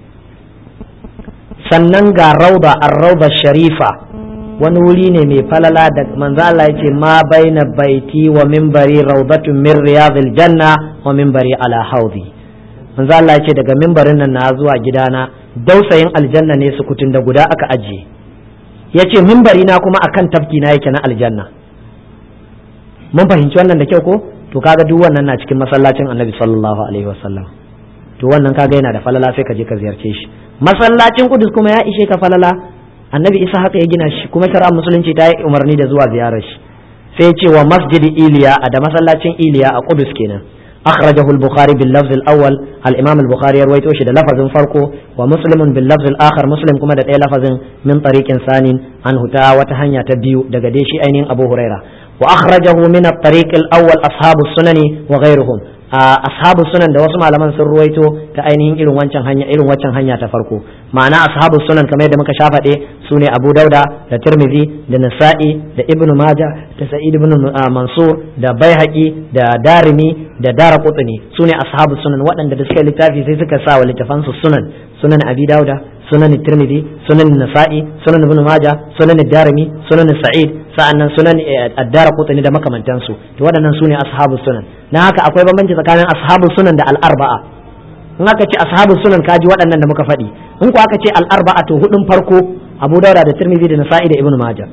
Sannan ga rauda, ar-rauda sharifa, wani wuri ne mai falala da manzon Allah ya ce ma baina baiti wa minbari raudatun min riyadil janna wa minbari ala haudi. Manzon Allah ya ce daga minbarin nan na zuwa gidana dausayin aljanna ne sukutun da guda aka ajiye. Ya ce mimbari na kuma akan tafki na yake na aljanna. Mun fahimci wannan da kyau ko? To kaga duk wannan na cikin masallacin annabi sallallahu alaihi wasallam. To wannan kaga yana da falala, sai ka je ka ziyarce shi. Masallacin Qudus kuma ya ishe ka falala, annabi Isa haka ya gina shi, kuma shari'ar musulunci ta yi umarni da zuwa ziyarar shi. Sai ya ce wa masjid Iliya, da masallacin Iliya a Qudus kenan. أخرجه البخاري باللفظ الأول، الإمام البخاري يروي توشي ده لفظ فرقه، ومسلم باللفظ الآخر، مسلم كما ده لفظ من طريق ثاني عنه تا وتهنيا تبيو ده قديشي أين أبو هريرة. وأخرجه من الطريق الأول أصحاب السنن وغيرهم، أصحاب السنن ده وسمع لمن سرويته تأينهم إلو وانشان هنيا تفرقه. معنى أصحاب السنن كما يدمك شافت سوني أبو داود ده ترمذي ده نسائي ده ابن ماجه ده سعيد بن منصور ده بيهقي ده دارمي da dara kutsuni su ne ashabu sunan, waɗanda da suka littafi sai suka sa wa littafansu sunan abi dauda, sunan tirmidhi, sunan nasa'i, sunan ibn majah, sunan darimi, sunan sa'id, sa'annan sunan ad-dara kutsuni da makamantansu. To waɗannan su ne ashabu sunan. Na haka akwai bambanci tsakanin ashabu sunan da al-arba'a. In aka ce ashabu sunan kaji waɗannan da muka faɗi, in ko aka ce al-arba'a to hudun farko abu dauda da tirmidhi da nasa'i da ibn majah.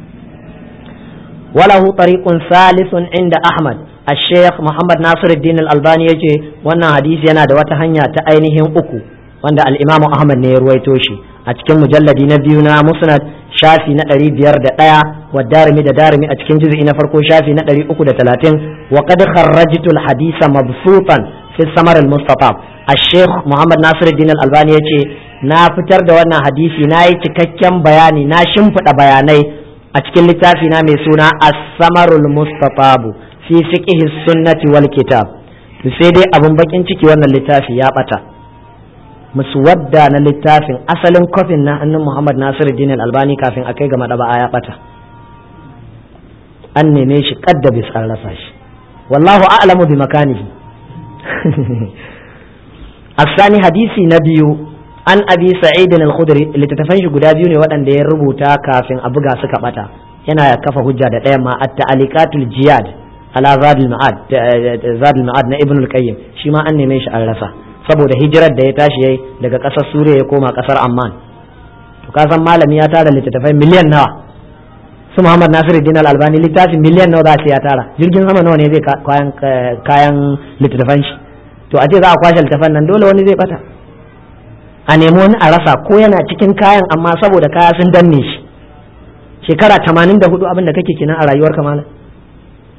وله طريق ثالث عند أحمد. الشيخ محمد ناصر الدين الألباني يجي وانا حديث ينا دوات هنيا تأينهم أكو وانا الإمام أحمد نيرويتو شي أتكن مجلد نبينا مسند شافي نقري بيرد آية والدارمي دا دارمي أتكن جزء نفرقو شافي نقري أكو دا 30. وقد خرجت الحديث مبسوطا في الثمر المستطاب. الشيخ محمد ناصر الدين الألباني يجي na fitar da wannan hadisi na yi cikakken bayani, na shimfiɗa bayanai a cikin littafi na mai suna as-samarul mustatabu fi fiqhi sunnati wal kitab. Sai dai abun bakin ciki wannan littafi ya bata, muswadda na littafin asalin kofin na hannun Muhammad Nasiruddin Albani kafin akai ga madaba'a ya bata, an neme shi kadda bis an rasa shi, wallahu a'lamu bi makanihi. asani hadisi na biyu an abi sa'id al-khudri, littattafan shi guda biyu ne waɗanda ya rubuta kafin a buga suka bata, yana kafa hujja da ɗayan ma at-ta'alikatul jiyad ala zadul ma'ad na ibn al-qayyim, shi ma an neme shi an rasa saboda hijirar da ya tashi yayi daga ƙasar Suriya ya koma ƙasar Amman. To ka san malami ya tara littattafai miliyan nawa, su Muhammad Nasiruddin Al-Albani littafin miliyan nawa za ya tara, jirgin sama nawa ne zai kayan littattafan shi. To a ce za a kwashe littattafan nan dole wani zai bata, a nemi wani a rasa, ko yana cikin kayan amma saboda kaya sun danne shi. Shekara 84 abin da kake kenan a rayuwar kamala.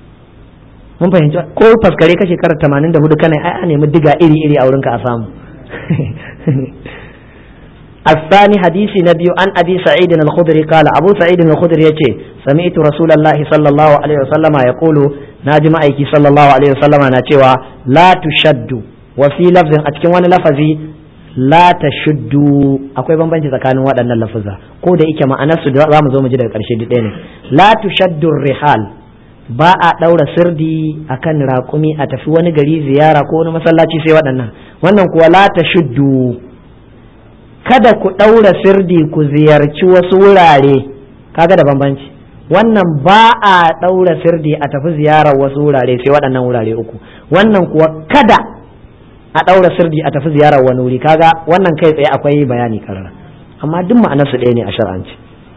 Mun fahimci ko faskare ka shekara 84 kana ai a nemi diga iri a wurinka a samu. الثاني حديث نبي عن أبي سعيد الخدري قال أبو سعيد الخدري يتي سمعت رسول الله صلى الله عليه وسلم يقول ناجم أيكي صلى الله عليه وسلم ناتوا لا تشد وفي لفظ أتكون لفظي لا تشد أكوي بمبنجي تكانوا وأن اللفظة قود إيكا ما أنسو رام زوم جدا كرشي دين لا تشد الرحال ba a ɗaura sirdi akan raƙumi a tafi wani gari ziyara ko wani masallaci sai waɗannan wannan kuwa la tashuddu kada ku ɗaura sirdi ku ziyarci wasu wurare kaga da bambanci wannan ba a ɗaura sirdi a tafi ziyarar wasu wurare sai waɗannan wurare uku wannan kuwa kada a ɗaura sirdi a tafi ziyarar wani wuri kaga wannan kai tsaye akwai bayani karara amma duk ma'anarsu ɗaya ne a shar'anci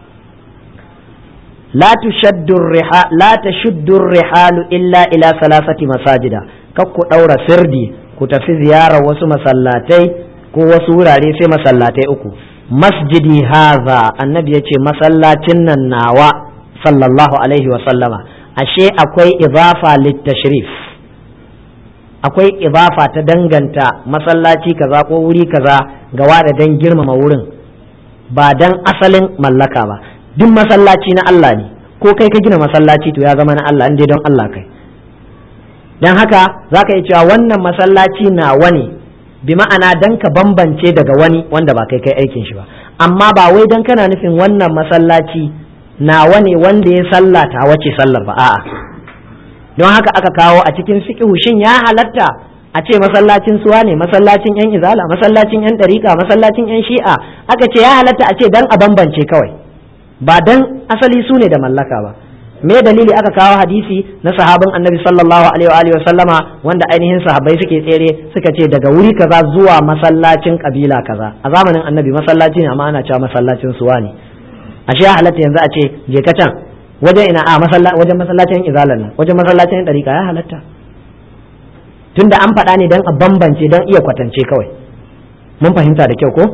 la tashuddu rihalu illa ila salasati masajida kar ku ɗaura sirdi ku tafi ziyarar wasu masallatai ko wasu wurare sai masallatai uku masjidi haza annabi ya ce masallacin nan nawa sallallahu alaihi wa sallama ashe akwai idafa littashrif akwai idafa ta danganta masallaci kaza ko wuri kaza gawa da dan girmama wurin ba dan asalin mallaka ba duk masallaci na Allah ne ko kai ka gina masallaci to ya zama na Allah inda don Allah kai dan haka zaka iya cewa wannan masallaci nawa ne bi ma'ana dan ka bambance daga wani wanda ba kai aikin shi ba amma ba wai dan kana nufin wannan masallaci nawa ne wanda ya sallata wace sallar ba a'a don haka aka kawo a cikin fiqhu shin ya halatta a ce masallacin suwa ne masallacin yan izala masallacin yan dariqa masallacin yan shi'a aka ce ya halatta a ce dan a bambance kawai ba dan asali su ne da mallaka ba me dalili aka kawo hadisi na sahabin annabi sallallahu alaihi wa sallama wanda ainihin sahabbai suke tsere suka ce daga wuri kaza zuwa masallacin kabila kaza a zamanin annabi masallaci ne amma ana cewa masallacin suwa ne ashe ya halatta yanzu a ce je ka can wajen ina a wajen masallacin izalan nan wajen masallacin dariqa ya halatta tunda an faɗa ne dan a bambance dan iya kwatance kawai mun fahimta da kyau ko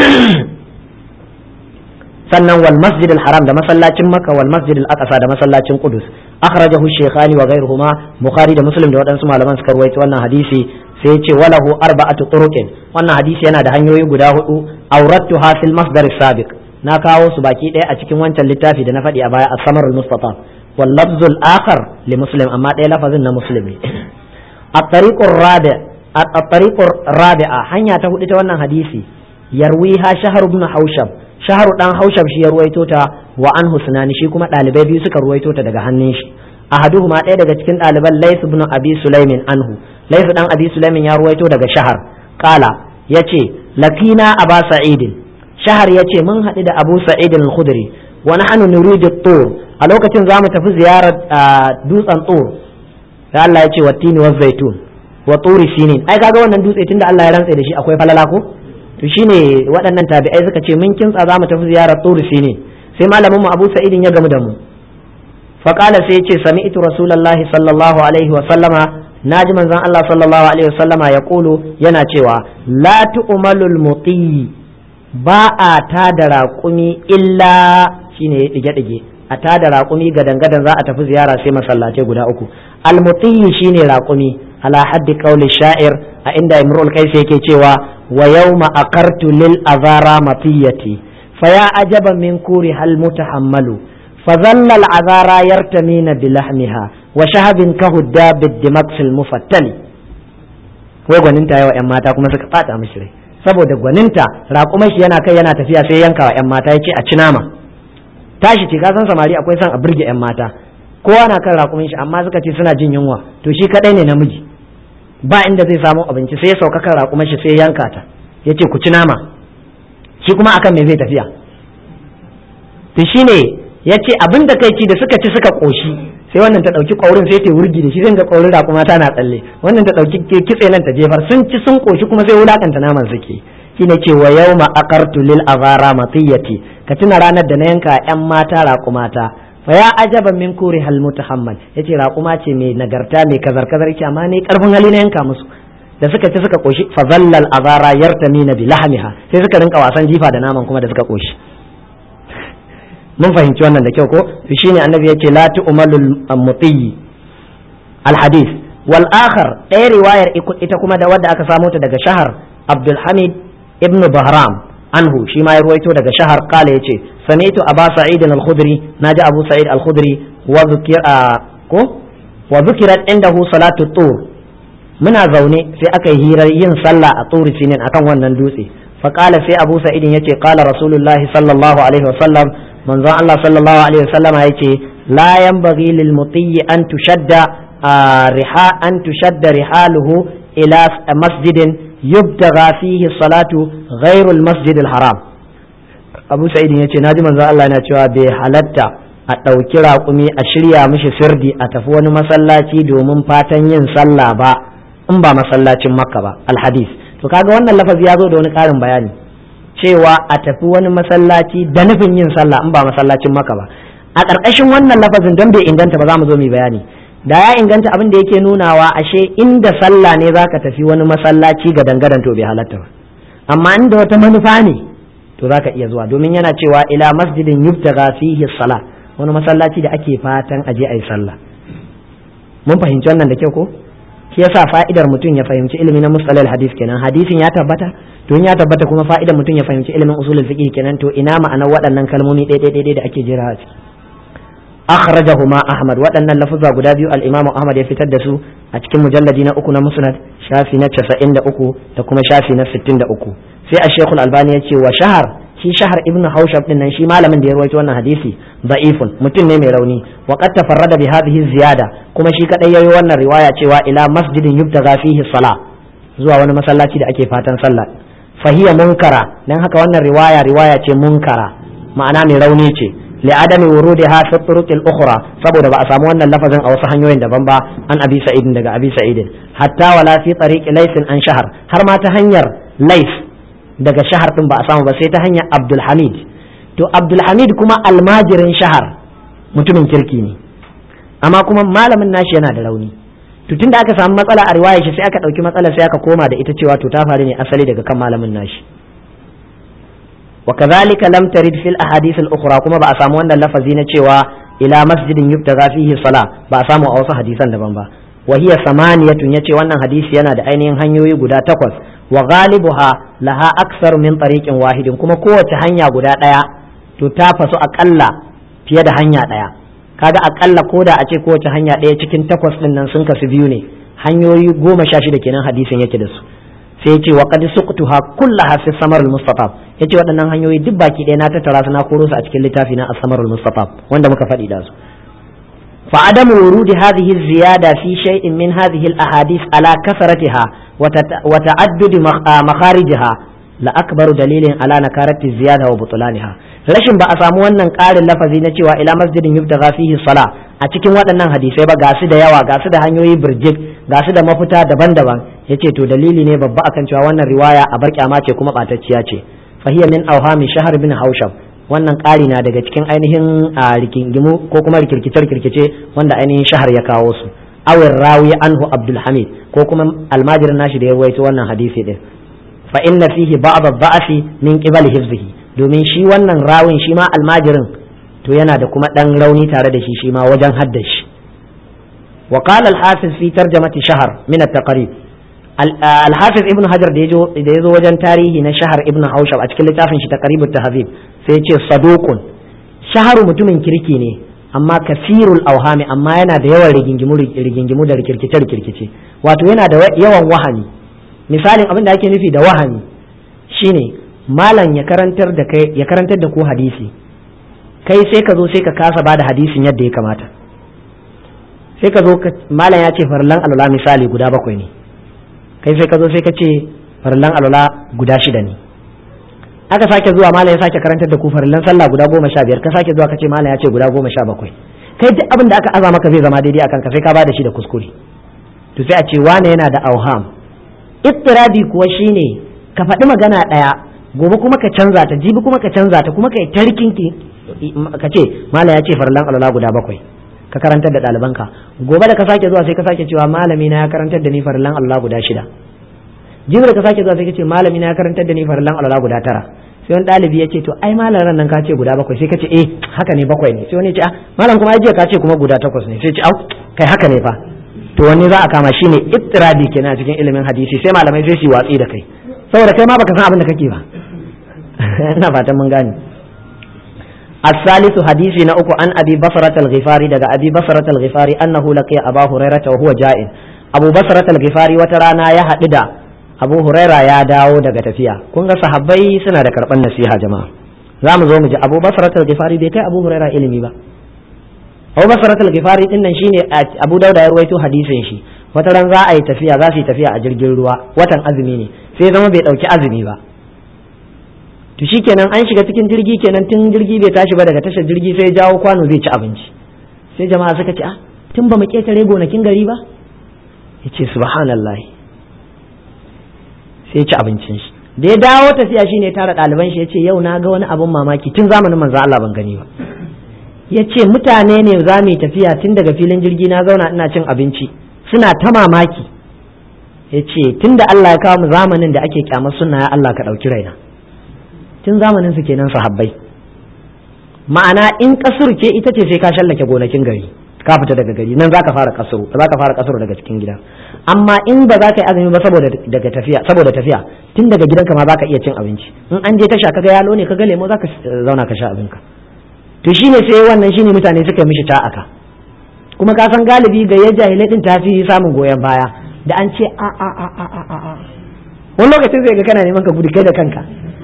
sannan wal masjid al haram da masallacin makka wal masjid al aqsa da masallacin qudus akhrajahu shaykhani wa ghayruhuma bukhari da muslim da wadansu malaman suka rawaito wannan hadisi sai ya ce walahu arba'atu turuqin wannan hadisi yana da hanyoyi guda hudu awrattuha fil masdar sabiq na kawo su baki ɗaya a cikin wancan littafi da na faɗi a baya as-samar al-mustafa wal lafz al-akhar li muslim amma ɗaya lafazin na muslim ne at-tariq ar-rabi'a hanya ta hudu ta wannan hadisi yarwiha shahr ibn haushab shaharu dan haushab shi ya ruwaito ta wa an husnani shi kuma dalibai biyu suka ruwaito ta daga hannun shi ahaduhuma ɗaya daga cikin ɗaliban layth ibn abi sulaimin anhu layth dan abi sulaimin ya ruwaito daga shahar qala yace lakina aba sa'id shahar yace mun haɗu da abu sa'id al-khudri wa nahnu nuridu tur a lokacin zamu tafi ziyarar dutsen tur da Allah yace wattini wa zaitun wa turi sinin ai kaga wannan dutse tunda Allah ya rantsa da shi akwai falala ko to shine waɗannan tabi'ai suka ce mun kintsa za mu tafi ziyarar turusi ne sai malamin mu Abu Sa'idin ya gamu da mu fa qala sai yace sami'tu rasulullahi sallallahu alaihi wa sallama naji manzon Allah sallallahu alaihi wa sallama ya kulu yana cewa la tu'malul muti ba a ta da raƙumi illa shine dige a ta da raƙumi gadan za a tafi ziyara sai masallatai guda uku al muti shine raƙumi ala haddi qawli sha'ir a inda imrul qais yake cewa wa yawma aqartu lil azara matiyati faya ajaba min kuri hal mutahammalu fadhalla al azara yartamina bilahmiha wa shahabin kahudda bid-dimaks al mufattali wai gwaninta yawa yan mata kuma suka fata mishi rai saboda gwaninta raƙumar shi yana kai yana tafiya sai yankawa yan mata yace a ci nama tashi ce ka san samari akwai son a burge yan mata kowa na kan raƙumin shi amma suka ce suna jin yunwa to shi kadai ne namiji ba inda zai samu abinci sai ya sauka kan raƙumar shi sai yanka ta ya ce ku ci nama shi kuma akan me zai tafiya to shine ya ce abin da kai ci da suka ci suka ƙoshi sai wannan ta ɗauki ƙaurin sai ta wurgi da shi zai ga ƙaurin raƙuma tana tsalle wannan ta ɗauki kitse nan ta jefar sun ci sun ƙoshi kuma sai wulakanta naman suke shine ce wa yawma aqartu lil azara matiyati ka tuna ranar da na yanka ƴan mata raƙumata fa ya ajaban min kuri hal mutahammal yace raƙuma ce mai nagarta mai kazar ce amma ne karfin hali na yanka musu da suka ci suka koshi fa zallal azara yartamina bi lahmiha sai suka rinka wasan jifa da naman kuma da suka koshi mun fahimci wannan da kyau ko shine annabi yace la tu'malul muti al hadith wal akhar ɗaya riwayar ita kuma da wadda aka samo ta daga shahar Abdul Hamid ibn Bahram anhu shi ma ya ruwaito daga Shahar kala yace sami'tu Aba Sa'id al-Khudri naji Abu Sa'id al-Khudri wa zukirat indahu salatu tur muna zaune sai aka yi hirar yin sallah a turi sinin akan wannan dutse fa kala sai Abu Sa'id yace qala Rasulullahi sallallahu alaihi wasallam manzon Allah sallallahu alaihi wasallam yace la yanbaghi lil mutiyyi an tushadda rihaluhu ila masjidin yubtagha fihi salatu ghairu al-masjid al-haram. Abu Sa'id yace naji manzo Allah yana cewa bai halatta a ɗauki raƙumi a shirya mishi sirdi a tafi wani masallaci domin fatan yin sallah ba in ba masallacin Makka ba al-hadith. To kaga wannan lafazi ya zo da wani ƙarin bayani cewa a tafi wani masallaci da nufin yin sallah in ba masallacin Makka ba. A ƙarƙashin wannan lafazin don bai inganta ba za mu zo mu bayani. Da ya inganta abin da yake nunawa ashe inda sallah ne zaka tafi wani masallaci ga dangadan to bai halatta ba. Amma inda wata manufa ne to zaka iya zuwa domin yana cewa ila masjidin yubtaga fihi salah wani masallaci da ake fatan aje ayi sallah. Mun fahimci wannan da kyau ko? Shi yasa fa'idar mutum ya fahimci ilimi na mustalal hadis kenan. Hadisin ya tabbata to in ya tabbata kuma fa'idar mutum ya fahimci ilimin usulul fiqh kenan to ina ma'anar waɗannan kalmomi ɗaya da ake jira a ciki. akhrajahuma Ahmad waɗannan lafuzza guda biyu al-Imam Ahmad ya fitar da su a cikin mujalladi na 3 na Musnad shafi na 93 da kuma shafi na 63 sai a Sheikh al-Albani ya ce wa Shahar ibn Haushab din nan shi malamin da ya rawaito wannan hadisi da'ifun mutum ne mai rauni wa qad tafarrada bi hadhihi ziyada kuma shi kadai yayi wannan riwaya cewa ila masjidin yubtaga fihi salah zuwa wani masallaci da ake fatan sallah fahiya munkara dan haka wannan riwaya ce munkara ma'ana mai rauni ce لعدم ورودها في الطرق الأخرى saboda ba a samu wannan lafazin a wasu hanyoyin daban ba an Abi Sa'id daga Abi Sa'id hatta wala fi tariq Lays an Shahar har ma ta hanyar Lays daga Shahar din ba a samu ba sai ta hanyar Abdul Hamid to Abdul Hamid kuma almajirin Shahar mutumin kirki ne amma kuma malamin nashi yana da rauni to tunda aka samu matsala a riwayar shi sai aka dauki matsalar sai aka koma da ita cewa to ta faru ne asali daga kan malamin nashi وكذلك لم ترد في الاحاديث الاخرى كما ba a samu wannan lafazi na cewa ila masjidin yubtaga fihi salah ba a samu a wasu hadisan daban ba wa hiya samaniyatun yace wannan hadisi yana da ainihin hanyoyi guda 8 wa ghalibuha laha aksar min tariqin wahidin kuma kowace hanya guda daya to ta fasu akalla fiye da hanya daya kaga akalla koda a ce kowace hanya daya cikin 8 din nan sun kasu biyu ne hanyoyi 16 kenan hadisin yake da su sai ya ce wa qad suqtuha kullaha fi samar al-mustatab yace waɗannan hanyoyi duk baki ɗaya na tattara su na koro su a cikin littafi na as-samar al-mustatab wanda muka faɗi da su fa adamu wurudi hadhihi ziyada fi shay'in min hadhihi al-ahadith ala kasratiha wa ta'addud makharijiha la akbaru dalilin ala nakarati ziyada wa butlaniha rashin ba a samu wannan ƙarin lafazi na cewa ila masjidin yubtaga fihi salah a cikin waɗannan hadisai ba ga su da yawa ga su da hanyoyi birjik ga su da mafita daban-daban yace to dalili ne babba akan cewa wannan riwaya a bar kyama ce kuma batacciya ce fahiya min awhami Shahr bin Haushab wannan ƙari na daga cikin ainihin rikingimu ko kuma rikirkice wanda ainihin Shahr ya kawo su awir rawi anhu Abdul Hamid ko kuma almajirin nashi da ya rawaito wannan hadisi din fa inna fihi ba'd ad-da'fi min qibali hifzihi domin shi wannan rawin shi ma almajirin to yana da kuma dan rauni tare da shi ma wajen haddashi wa qala al-hafiz fi tarjamati Shahr min at-taqrib al-hafiz ibn hajar da yazo wajen tarihi na Shahr ibn Haushab a cikin littafin shi taqrib at-tahzib sai ya ce saduqun Shahr mutumin kirki ne amma kasirul awhami amma yana da yawan rigingimu da rikirkice wato yana da yawan wahani misalin abin da ake nufi da wahani shine malam ya karantar da ku hadisi kai sai ka zo sai ka kasa bada hadisin yadda ya kamata sai ka zo malam ya ce farlan alwala misali guda 7 ne kai sai ka zo sai ka ce farlan alwala guda 6 ne aka sake zuwa malam ya sake karantar da ku farlan sallah guda 15 ka sake zuwa ka ce malam ya ce guda 17 kai duk abin da aka aza maka zai zama daidai akan ka sai ka bada shi da kuskure to sai a ce wane yana da auham ittirabi kuwa shine ka faɗi magana ɗaya gobe kuma ka canza ta jibi kuma ka canza ta kuma ka yi tarkin ka ce mala ya ce farlan alwala guda 7 ka karantar da ɗalibanka gobe da ka sake zuwa sai ka sake cewa malami na ya karantar da ni farlan alwala guda 6 jibi da ka sake zuwa sai ka ce malami na ya karantar da ni farlan alwala guda 9 sai wani ɗalibi ya ce to ai malam nan ka ce guda 7 sai ka ce haka ne 7 ne sai wani ya ce malam kuma ai jiya ka ce kuma guda 8 ne sai ya ce kai haka ne fa to wani za a kama shine ittirabi kenan cikin ilimin hadisi sai malamai sai su watsi da kai saboda kai ma baka san abin da kake ba ina fatan mun gane. الثالث حديث نأكو عن أبي بصرة الغفاري دقى أبي بصرة الغفاري أنه لقي أبا هريرة وهو جائع. أبو بصرة الغفاري وترانا يحدد أبو هريرة يا داو دقى تفيا كونغا صحابي سنة ذكر النسيحة جماعة زام زومج أبو بصرة الغفاري بيكا أبو هريرة إلمي با أبو بصرة الغفاري إن شيني أبو داود يرويتو حديث شي وتران za a yi tafiya za su yi tafiya a jirgin ruwa watan azumi ne sai zama bai dauki azumi ba to shikenan an shiga cikin jirgi kenan tun jirgi bai tashi ba daga tashar jirgi sai jawo kwano zai ci abinci sai jama'a suka ce tun ba mu ketare gonakin gari ba yace subhanallahi sai ci abincin shi da ya dawo tafiya shine tara ɗaliban shi yace yau na ga wani abun mamaki tun zamanin manzo Allah ban gani ba yace mutane ne za mu tafiya tun daga filin jirgi na zauna ina cin abinci suna ta mamaki yace tunda Allah ya kawo mu zamanin da ake kyamar sunna ya Allah ka dauki raina tun zamanin su kenan sahabbai ma'ana in kasur ce ita ce sai ka shallake gonakin gari ka fita daga gari nan zaka fara kasuru daga cikin gida amma in ba za ka yi azumi ba saboda tafiya tun daga gidanka ma zaka iya cin abinci in an je tasha kaga yalo ne kaga lemo zaka zauna ka sha abinka to shine sai wannan shine mutane suka mishi ta'aka kuma ka san galibi ga ya jahilai din tafi samun goyon baya da an ce a wani lokacin zai ga kana neman ka gudu kai da kanka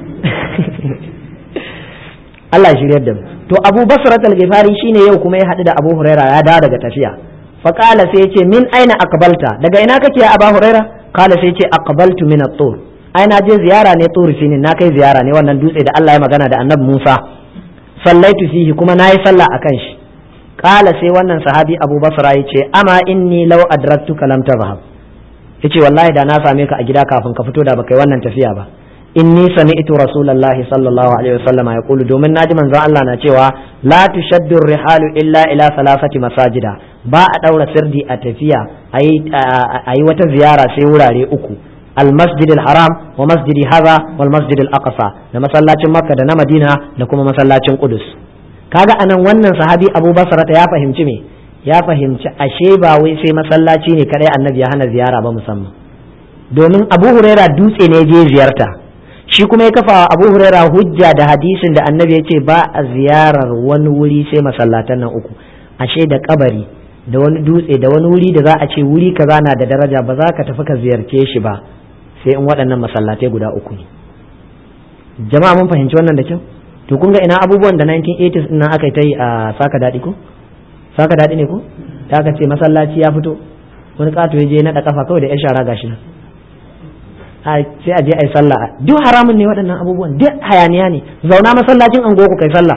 Allah ya shiryar da mu to Abu Basra al-Ghifari shine yau kuma ya haɗu da Abu Huraira ya dawo daga tafiya fa qala sai yace min aina aqbalta daga ina kake ya Abu Huraira qala sai yace aqbaltu min at-tur ai na je ziyara ne tur sinin na kai ziyara ne wannan dutse da Allah ya magana da Annabi Musa sallaitu fihi kuma nayi sallah akan shi qala sai wannan sahabi Abu Basra yace ama inni law adraktuka lam tadhhab yace wallahi da na same ka a gida kafin ka fito da baka yi wannan tafiya ba inni sami'tu rasulullahi sallallahu alaihi wasallam yaqulu domin naji manzon Allah na cewa la tushaddu rihalu illa ila salasati masajida ba a daura sirdi a tafiya ayi wata ziyara sai wurare uku al masjid al haram wa masjid hadha wal masjid al aqsa da masallacin makka da na madina da kuma masallacin qudus kaga anan wannan sahabi Abu Basra ya fahimci me ya fahimci ashe ba wai sai masallaci ne kadai annabi ya hana ziyara ba musamman domin Abu Huraira dutse ne je ziyarta shi kuma ya kafa Abu Huraira hujja da hadisin da annabi ya ce ba a ziyarar wani wuri sai masallatan nan uku ashe da kabari da wani dutse da wani wuri da za a ce wuri kaza na da daraja ba za ka tafi ka ziyarce shi ba sai in waɗannan masallatai guda uku ne jama'a mun fahimci wannan da kyau to kun ga ina abubuwan da 1980s nan aka yi ta yi a saka daɗi ko saka daɗi ne ko da aka ce masallaci ya fito wani ƙato ya je naɗa kafa kawai da ya shara gashi nan sai a je a yi sallah duk haramun ne waɗannan abubuwan duk hayaniya ne zauna masallacin ango ku kai sallah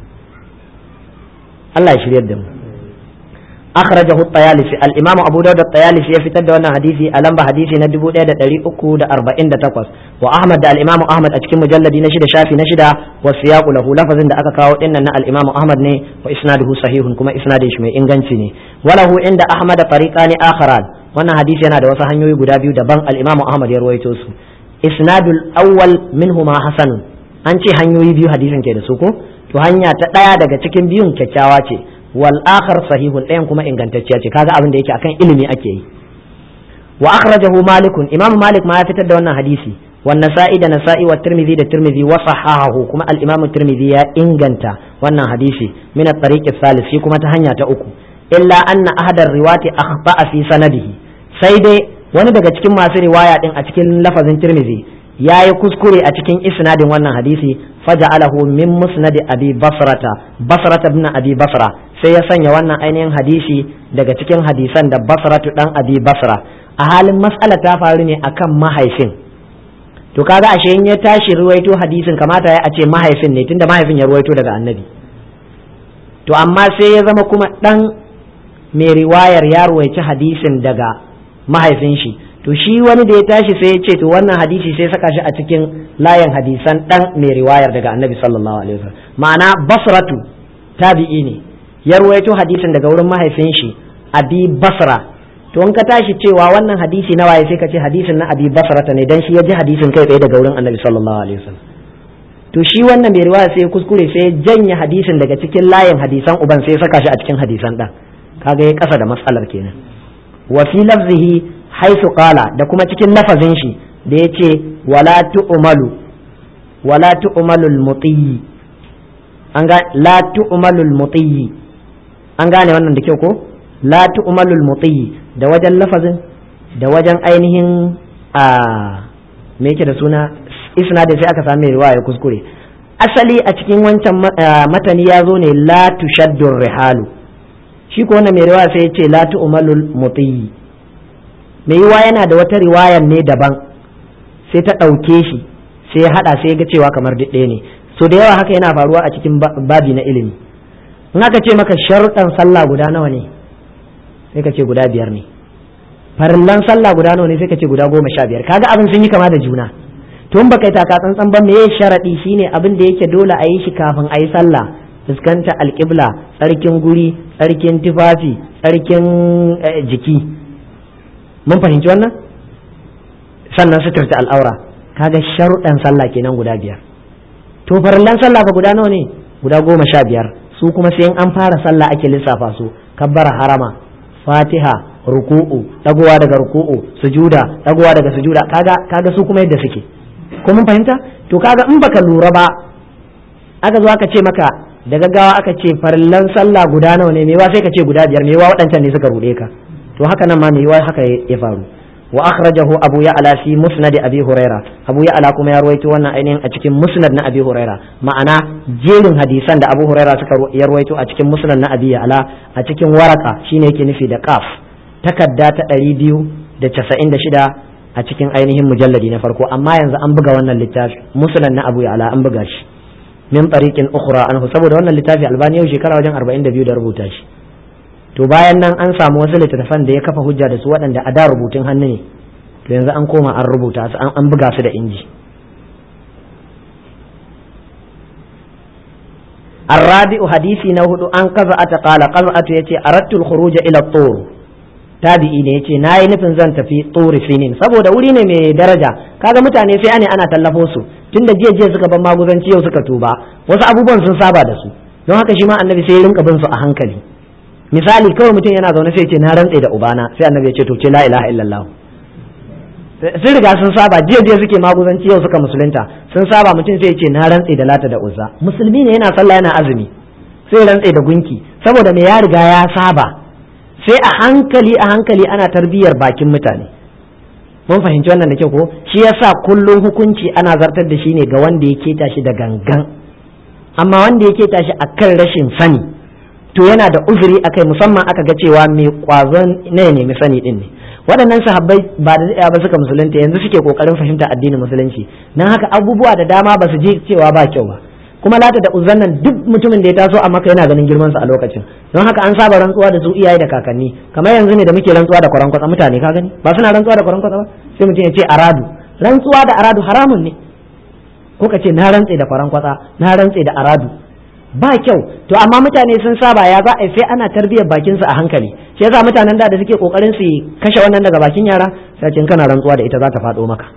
Allah ya shiryar da mu akhrajahu at-Tayalisi al-Imam Abu Dawud at-Tayalisi ya fitar da wannan hadisi a lamba hadisi na 1348 wa Ahmad da al-Imam Ahmad a cikin mujalladi na 6 shafi na 6 wa siyaqu lahu lafazin da aka kawo dinnan na al-Imam Ahmad ne wa isnaduhu sahihun kuma isnadin shi mai inganci ne walahu inda Ahmad tariqani akharan wannan hadisi yana da wasu hanyoyi guda biyu daban al-Imam Ahmad ya rawaito su isnadul awwal minhuma hasan an ce hanyoyi biyu hadisin ke da su ko to hanya ta daya daga cikin biyun kyakkyawa ce wal akhar sahihun ɗayan kuma ingantacciya ce kaga abin da yake akan ilimi ake yi wa akhrajahu malikun imam malik ma ya fitar da wannan hadisi wan nasa'i da nasa'i wa tirmidhi da tirmidhi wa sahahahu kuma al imam tirmidhi ya inganta wannan hadisi min at-tariq ath-thalith shi kuma ta hanya ta uku illa anna ahadar riwati akhta'a fi sanadihi sai dai wani daga cikin masu riwaya din a cikin lafazin tirmidhi yayi kuskure a cikin isnadin wannan hadisi faja'alahu min musnad abi basrata ibn abi basra sai ya sanya wannan ainihin hadisi daga cikin hadisan da basratu dan abi basra a halin mas'ala ta faru ne akan mahaifin to kaga ashe in ya tashi ruwaito hadisin kamata ya ce mahaifin ne tunda mahaifin ya ruwaito daga annabi to amma sai ya zama kuma dan mai riwayar ya ruwaici hadisin daga mahaifin shi to shi wani da ya tashi sai ya ce to wannan hadisi sai saka shi a cikin layin hadisan dan mai riwayar daga annabi sallallahu alaihi wasallam ma'ana basratu tabi'i ne ya ruwaito hadisin daga wurin mahaifin shi abi basra to in ka tashi cewa wannan hadisi na waye sai ka ce hadisin na abi basrata ne dan shi ya ji hadisin kai tsaye daga wurin annabi sallallahu alaihi wasallam to shi wannan mai riwaya sai ya kuskure sai ya janye hadisin daga cikin layin hadisan uban sai ya saka shi a cikin hadisan dan kaga ya kasa da matsalar kenan wa fi lafzihi haisu qala da kuma cikin lafazin shi da yace wala tu'malul mutiyi an ga la tu'malul mutiyi an gane wannan da kyau ko la tu'malul mutiyi da wajen lafazin da wajen ainihin me yake da suna isnadin sai aka same riwaya kuskure asali a cikin wancan matani ya zo ne la tushaddur rihalu shi ko wannan mai riwaya sai ya ce la tu'malul mutiyi mai yiwa yana da wata riwayar ne daban sai ta ɗauke shi sai ya haɗa sai ya ga cewa kamar duk ɗaya ne so da yawa haka yana faruwa a cikin babi na ilimi in aka ce maka sharuɗan sallah guda nawa ne sai ka ce guda 5 ne farillan sallah guda nawa ne sai ka ce guda 15 kaga abin sun yi kama da juna to in baka yi taka tsantsan ba me sharadi shine abin da yake dole a yi shi kafin a yi sallah fuskanta alƙibla tsarkin guri tsarkin tufafi tsarkin jiki mun fahimci wannan sannan suturta al'aura kaga sharuɗan sallah kenan guda 5 to farillan sallah ba guda nawa ne guda 15 su kuma sai in an fara sallah ake lissafa su kabbara harama fatiha ruku'u dagowa daga ruku'u sujuda dagowa daga sujuda kaga su kuma yadda suke ko mun fahimta to kaga in baka lura ba aka zo aka ce maka da gaggawa aka ce farillan sallah guda nawa ne mewa sai ka ce guda 5 mewa waɗancan ne suka rude ka to haka nan ma mewa haka ya faru wa akhrajahu abu ya'la fi musnad abi huraira abu ya'la kuma ya ruwaito wannan ainihin a cikin musnad na abi huraira ma'ana jerin hadisan da abu huraira suka ya ruwaito a cikin musnad na abi ya'la a cikin waraka shine yake nufi da qaf takadda ta 296 a cikin ainihin mujalladi na farko amma yanzu an buga wannan littafi musnad na abu ya'la an buga shi min tariqin ukhra anhu saboda wannan littafi albani yau shekara wajen 42 da rubuta shi to bayan nan an samu wasu littattafan da ya kafa hujja da su waɗanda a da rubutun hannu ne to yanzu an koma an rubuta su an buga su da inji الرابع حديثي نهدو أن قزعة قال قزعة يتي أردت الخروج إلى الطور tabi'i ne yace nayi nufin zan tafi tsuri sinin saboda wuri ne mai daraja kaga mutane sai ana tallafo su tunda jiya suka ban maguzanci yau suka tuba wasu abubuwan sun saba da su don haka shi ma annabi sai ya rinka bin su a hankali misali kawai mutum yana zaune sai ya ce na rantse da ubana sai annabi ya ce to ce la ilaha illallah sun riga sun saba jiya suke maguzanci yau suka musulunta sun saba mutum sai ya ce na rantse da lata da uzza musulmi ne yana sallah yana azumi sai rantse da gunki saboda me ya riga ya saba sai a hankali ana tarbiyyar bakin mutane mun fahimci wannan da kyau ko shi yasa kullum hukunci ana zartar da shi ne ga wanda ya keta shi da gangan amma wanda ya keta shi akan rashin sani to yana da uzuri akai musamman aka ga cewa mai kwazon ne mai sani din ne waɗannan sahabbai ba da daɗewa ba suka musulunta yanzu suke kokarin fahimta addinin musulunci dan haka abubuwa da dama ba su ji cewa ba kyau ba kuma lata da uzan nan duk mutumin da ya taso a maka yana ganin girman sa a lokacin don haka an saba rantsuwa da su iyaye da kakanni kamar yanzu ne da muke rantsuwa da kwarankwatsa mutane ka gani ba suna rantsuwa da kwarankwatsa ba sai mutum ya ce aradu rantsuwa da aradu haramun ne ko ka ce na rantse da kwarankwatsa na rantse da aradu ba kyau to amma mutane sun saba ya za a sai ana tarbiyyar bakin su a hankali shi yasa mutanen da suke kokarin su kashe wannan daga bakin yara sai in kana rantsuwa da ita za ta faɗo maka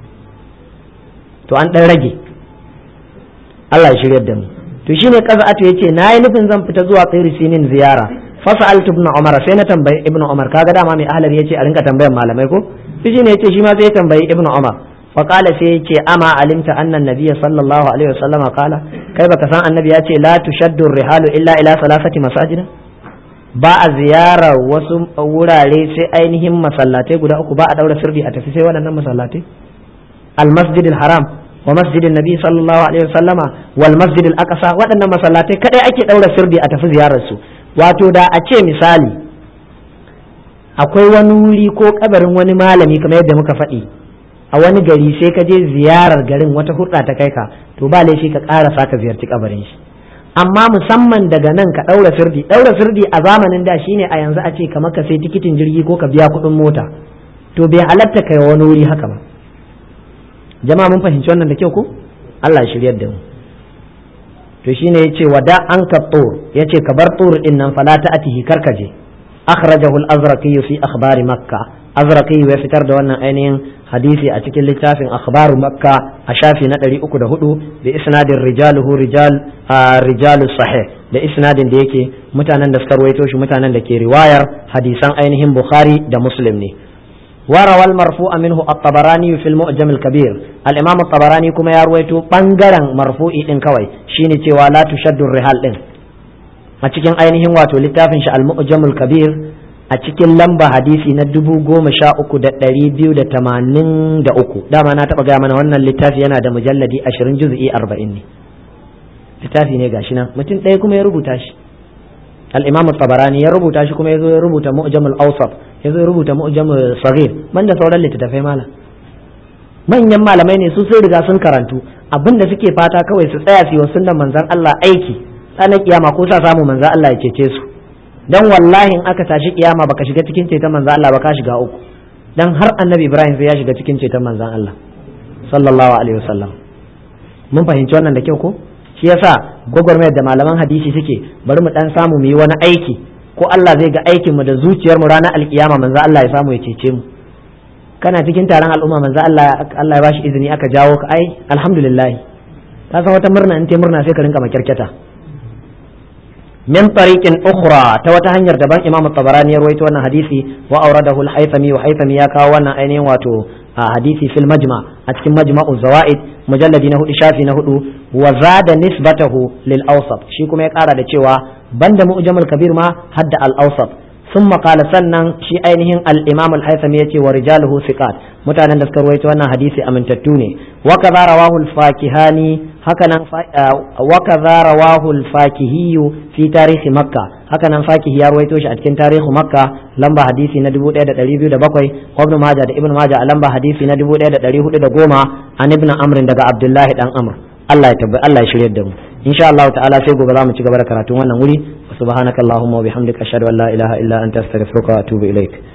to an dan rage Allah ya shiryar da mu to shine qaza'atu yace nayi nufin zan fita zuwa tsiri sinin ziyara fas'altu ibn umar sai na tambayi ibn umar kaga dama mai ahlari yace a rinka tambayan malamai ko shi ne yace shi ma sai ya tambayi ibn umar fa qala sai yace ama alimta anna an-nabiy sallallahu alaihi wasallam qala kai baka san annabi yace la tushaddu rihalu illa ila salasati masajid ba a ziyara wasu wurare sai ainihin masallatai guda uku ba a daura sirri a tafi sai waɗannan masallatai al-masjidil haram wa masjidin nabi sallallahu alaihi wasallama wal masjidil aqsa waɗannan masallatai kadai ake daura sirri a tafi ziyarar su wato da a ce misali akwai wani wuri ko kabarin wani malami kamar yadda muka faɗi a wani gari sai ka je ziyarar garin wata hurɗa ta kai ka to ba laifi ka ƙarasa ka ziyarci kabarin shi amma musamman daga nan ka ɗaura sirdi a zamanin da shine a yanzu a ce kamar ka sai tikitin jirgi ko ka biya kuɗin mota to bai halatta kai wani wuri haka ba jama'a mun fahimci wannan da kyau ko Allah ya shiryar da mu to shine yace wada an ka tur yace ka bar tur din nan fala ta'tihi karkaje akhrajahu al-azraqi fi akhbar makkah azraqi ya fitar da wannan ainihin hadisi a cikin littafin akhbaru makka a shafi na 304 da isnadin rijalu sahih da isnadin da yake mutanen da suka rawaito shi mutanen da ke riwayar hadisan ainihin bukhari da muslim ne وروى المرفوع منه الطبراني في المعجم الكبير الإمام الطبراني كما يرويته بانغران مرفوع إن كوي شيني تيوا لا تشد الرحال إن أتكين أينهم واتو لتافنش المعجم الكبير أتكين لمبا حديثي ندبو قوم شاء أكو دا تريبيو دا تمانين دا أكو دا ما ناتبقى قامنا وانا اللتافي أنا دا مجلدي 20 جزئي 40 littafi ne gashi nan mutum ɗaya kuma ya rubuta shi al-imam at-tabarani ya rubuta shi kuma yazo ya rubuta mu'jam al-awsat yazo ya rubuta mu'jam saghir banda sauran littattafai mala manyan malamai ne su sai riga sun karantu abinda suke fata kawai su tsaya su yi sunnan manzon Allah aiki ranar kiyama ko sa samu manzon Allah ya cece su dan wallahi in aka tashi kiyama baka shiga cikin ceton manzon Allah baka shiga uku dan har annabi Ibrahim sai ya shiga cikin ceton manzon Allah sallallahu alaihi wasallam mun fahimci wannan da kyau ko shi yasa gwagwarmayar da malaman hadisi suke bari mu dan samu mu yi wani aiki ko Allah zai ga aikin mu da zuciyar mu ranar alkiyama manzo Allah ya samu ya cece mu kana cikin taron al'umma manzo Allah ya bashi izini aka jawo ka ai alhamdulillah ka san wata murna in te murna sai ka rinka makirketa min tariqin ukhra ta wata hanyar daban Imam Tabarani ya rawaito wannan hadisi wa awradahu al-Haythami wa Haythami ya kawo wannan ainihin wato hadisi fil majma a cikin majma'u zawaid mujalladi na 4 shafi na 4 wa zada nisbatahu lil awsat shi kuma ya kara da cewa banda mu'jamul kabir ma hadda al awsat thumma qala sannan shi ainihin al imam al haythami yace wa rijaluhu thiqat mutanen da suka rawaito wannan hadisi amintattu ne wa kadha rawahu al fakihani hakanan wa kadha rawahu al fakihi fi tarikh makkah hakanan fakihi ya rawaito shi a cikin tarihi makkah lamba hadisi na 1207 ibn majah da ibn majah a lamba hadisi na 1410 an ibn amr daga abdullahi dan amr Allah ya shirye da mu insha Allah ta'ala sai gobe za mu ci gaba da karatun wannan wuri subhanakallahumma wa bihamdika ashhadu an la ilaha illa anta astaghfiruka wa atubu ilaik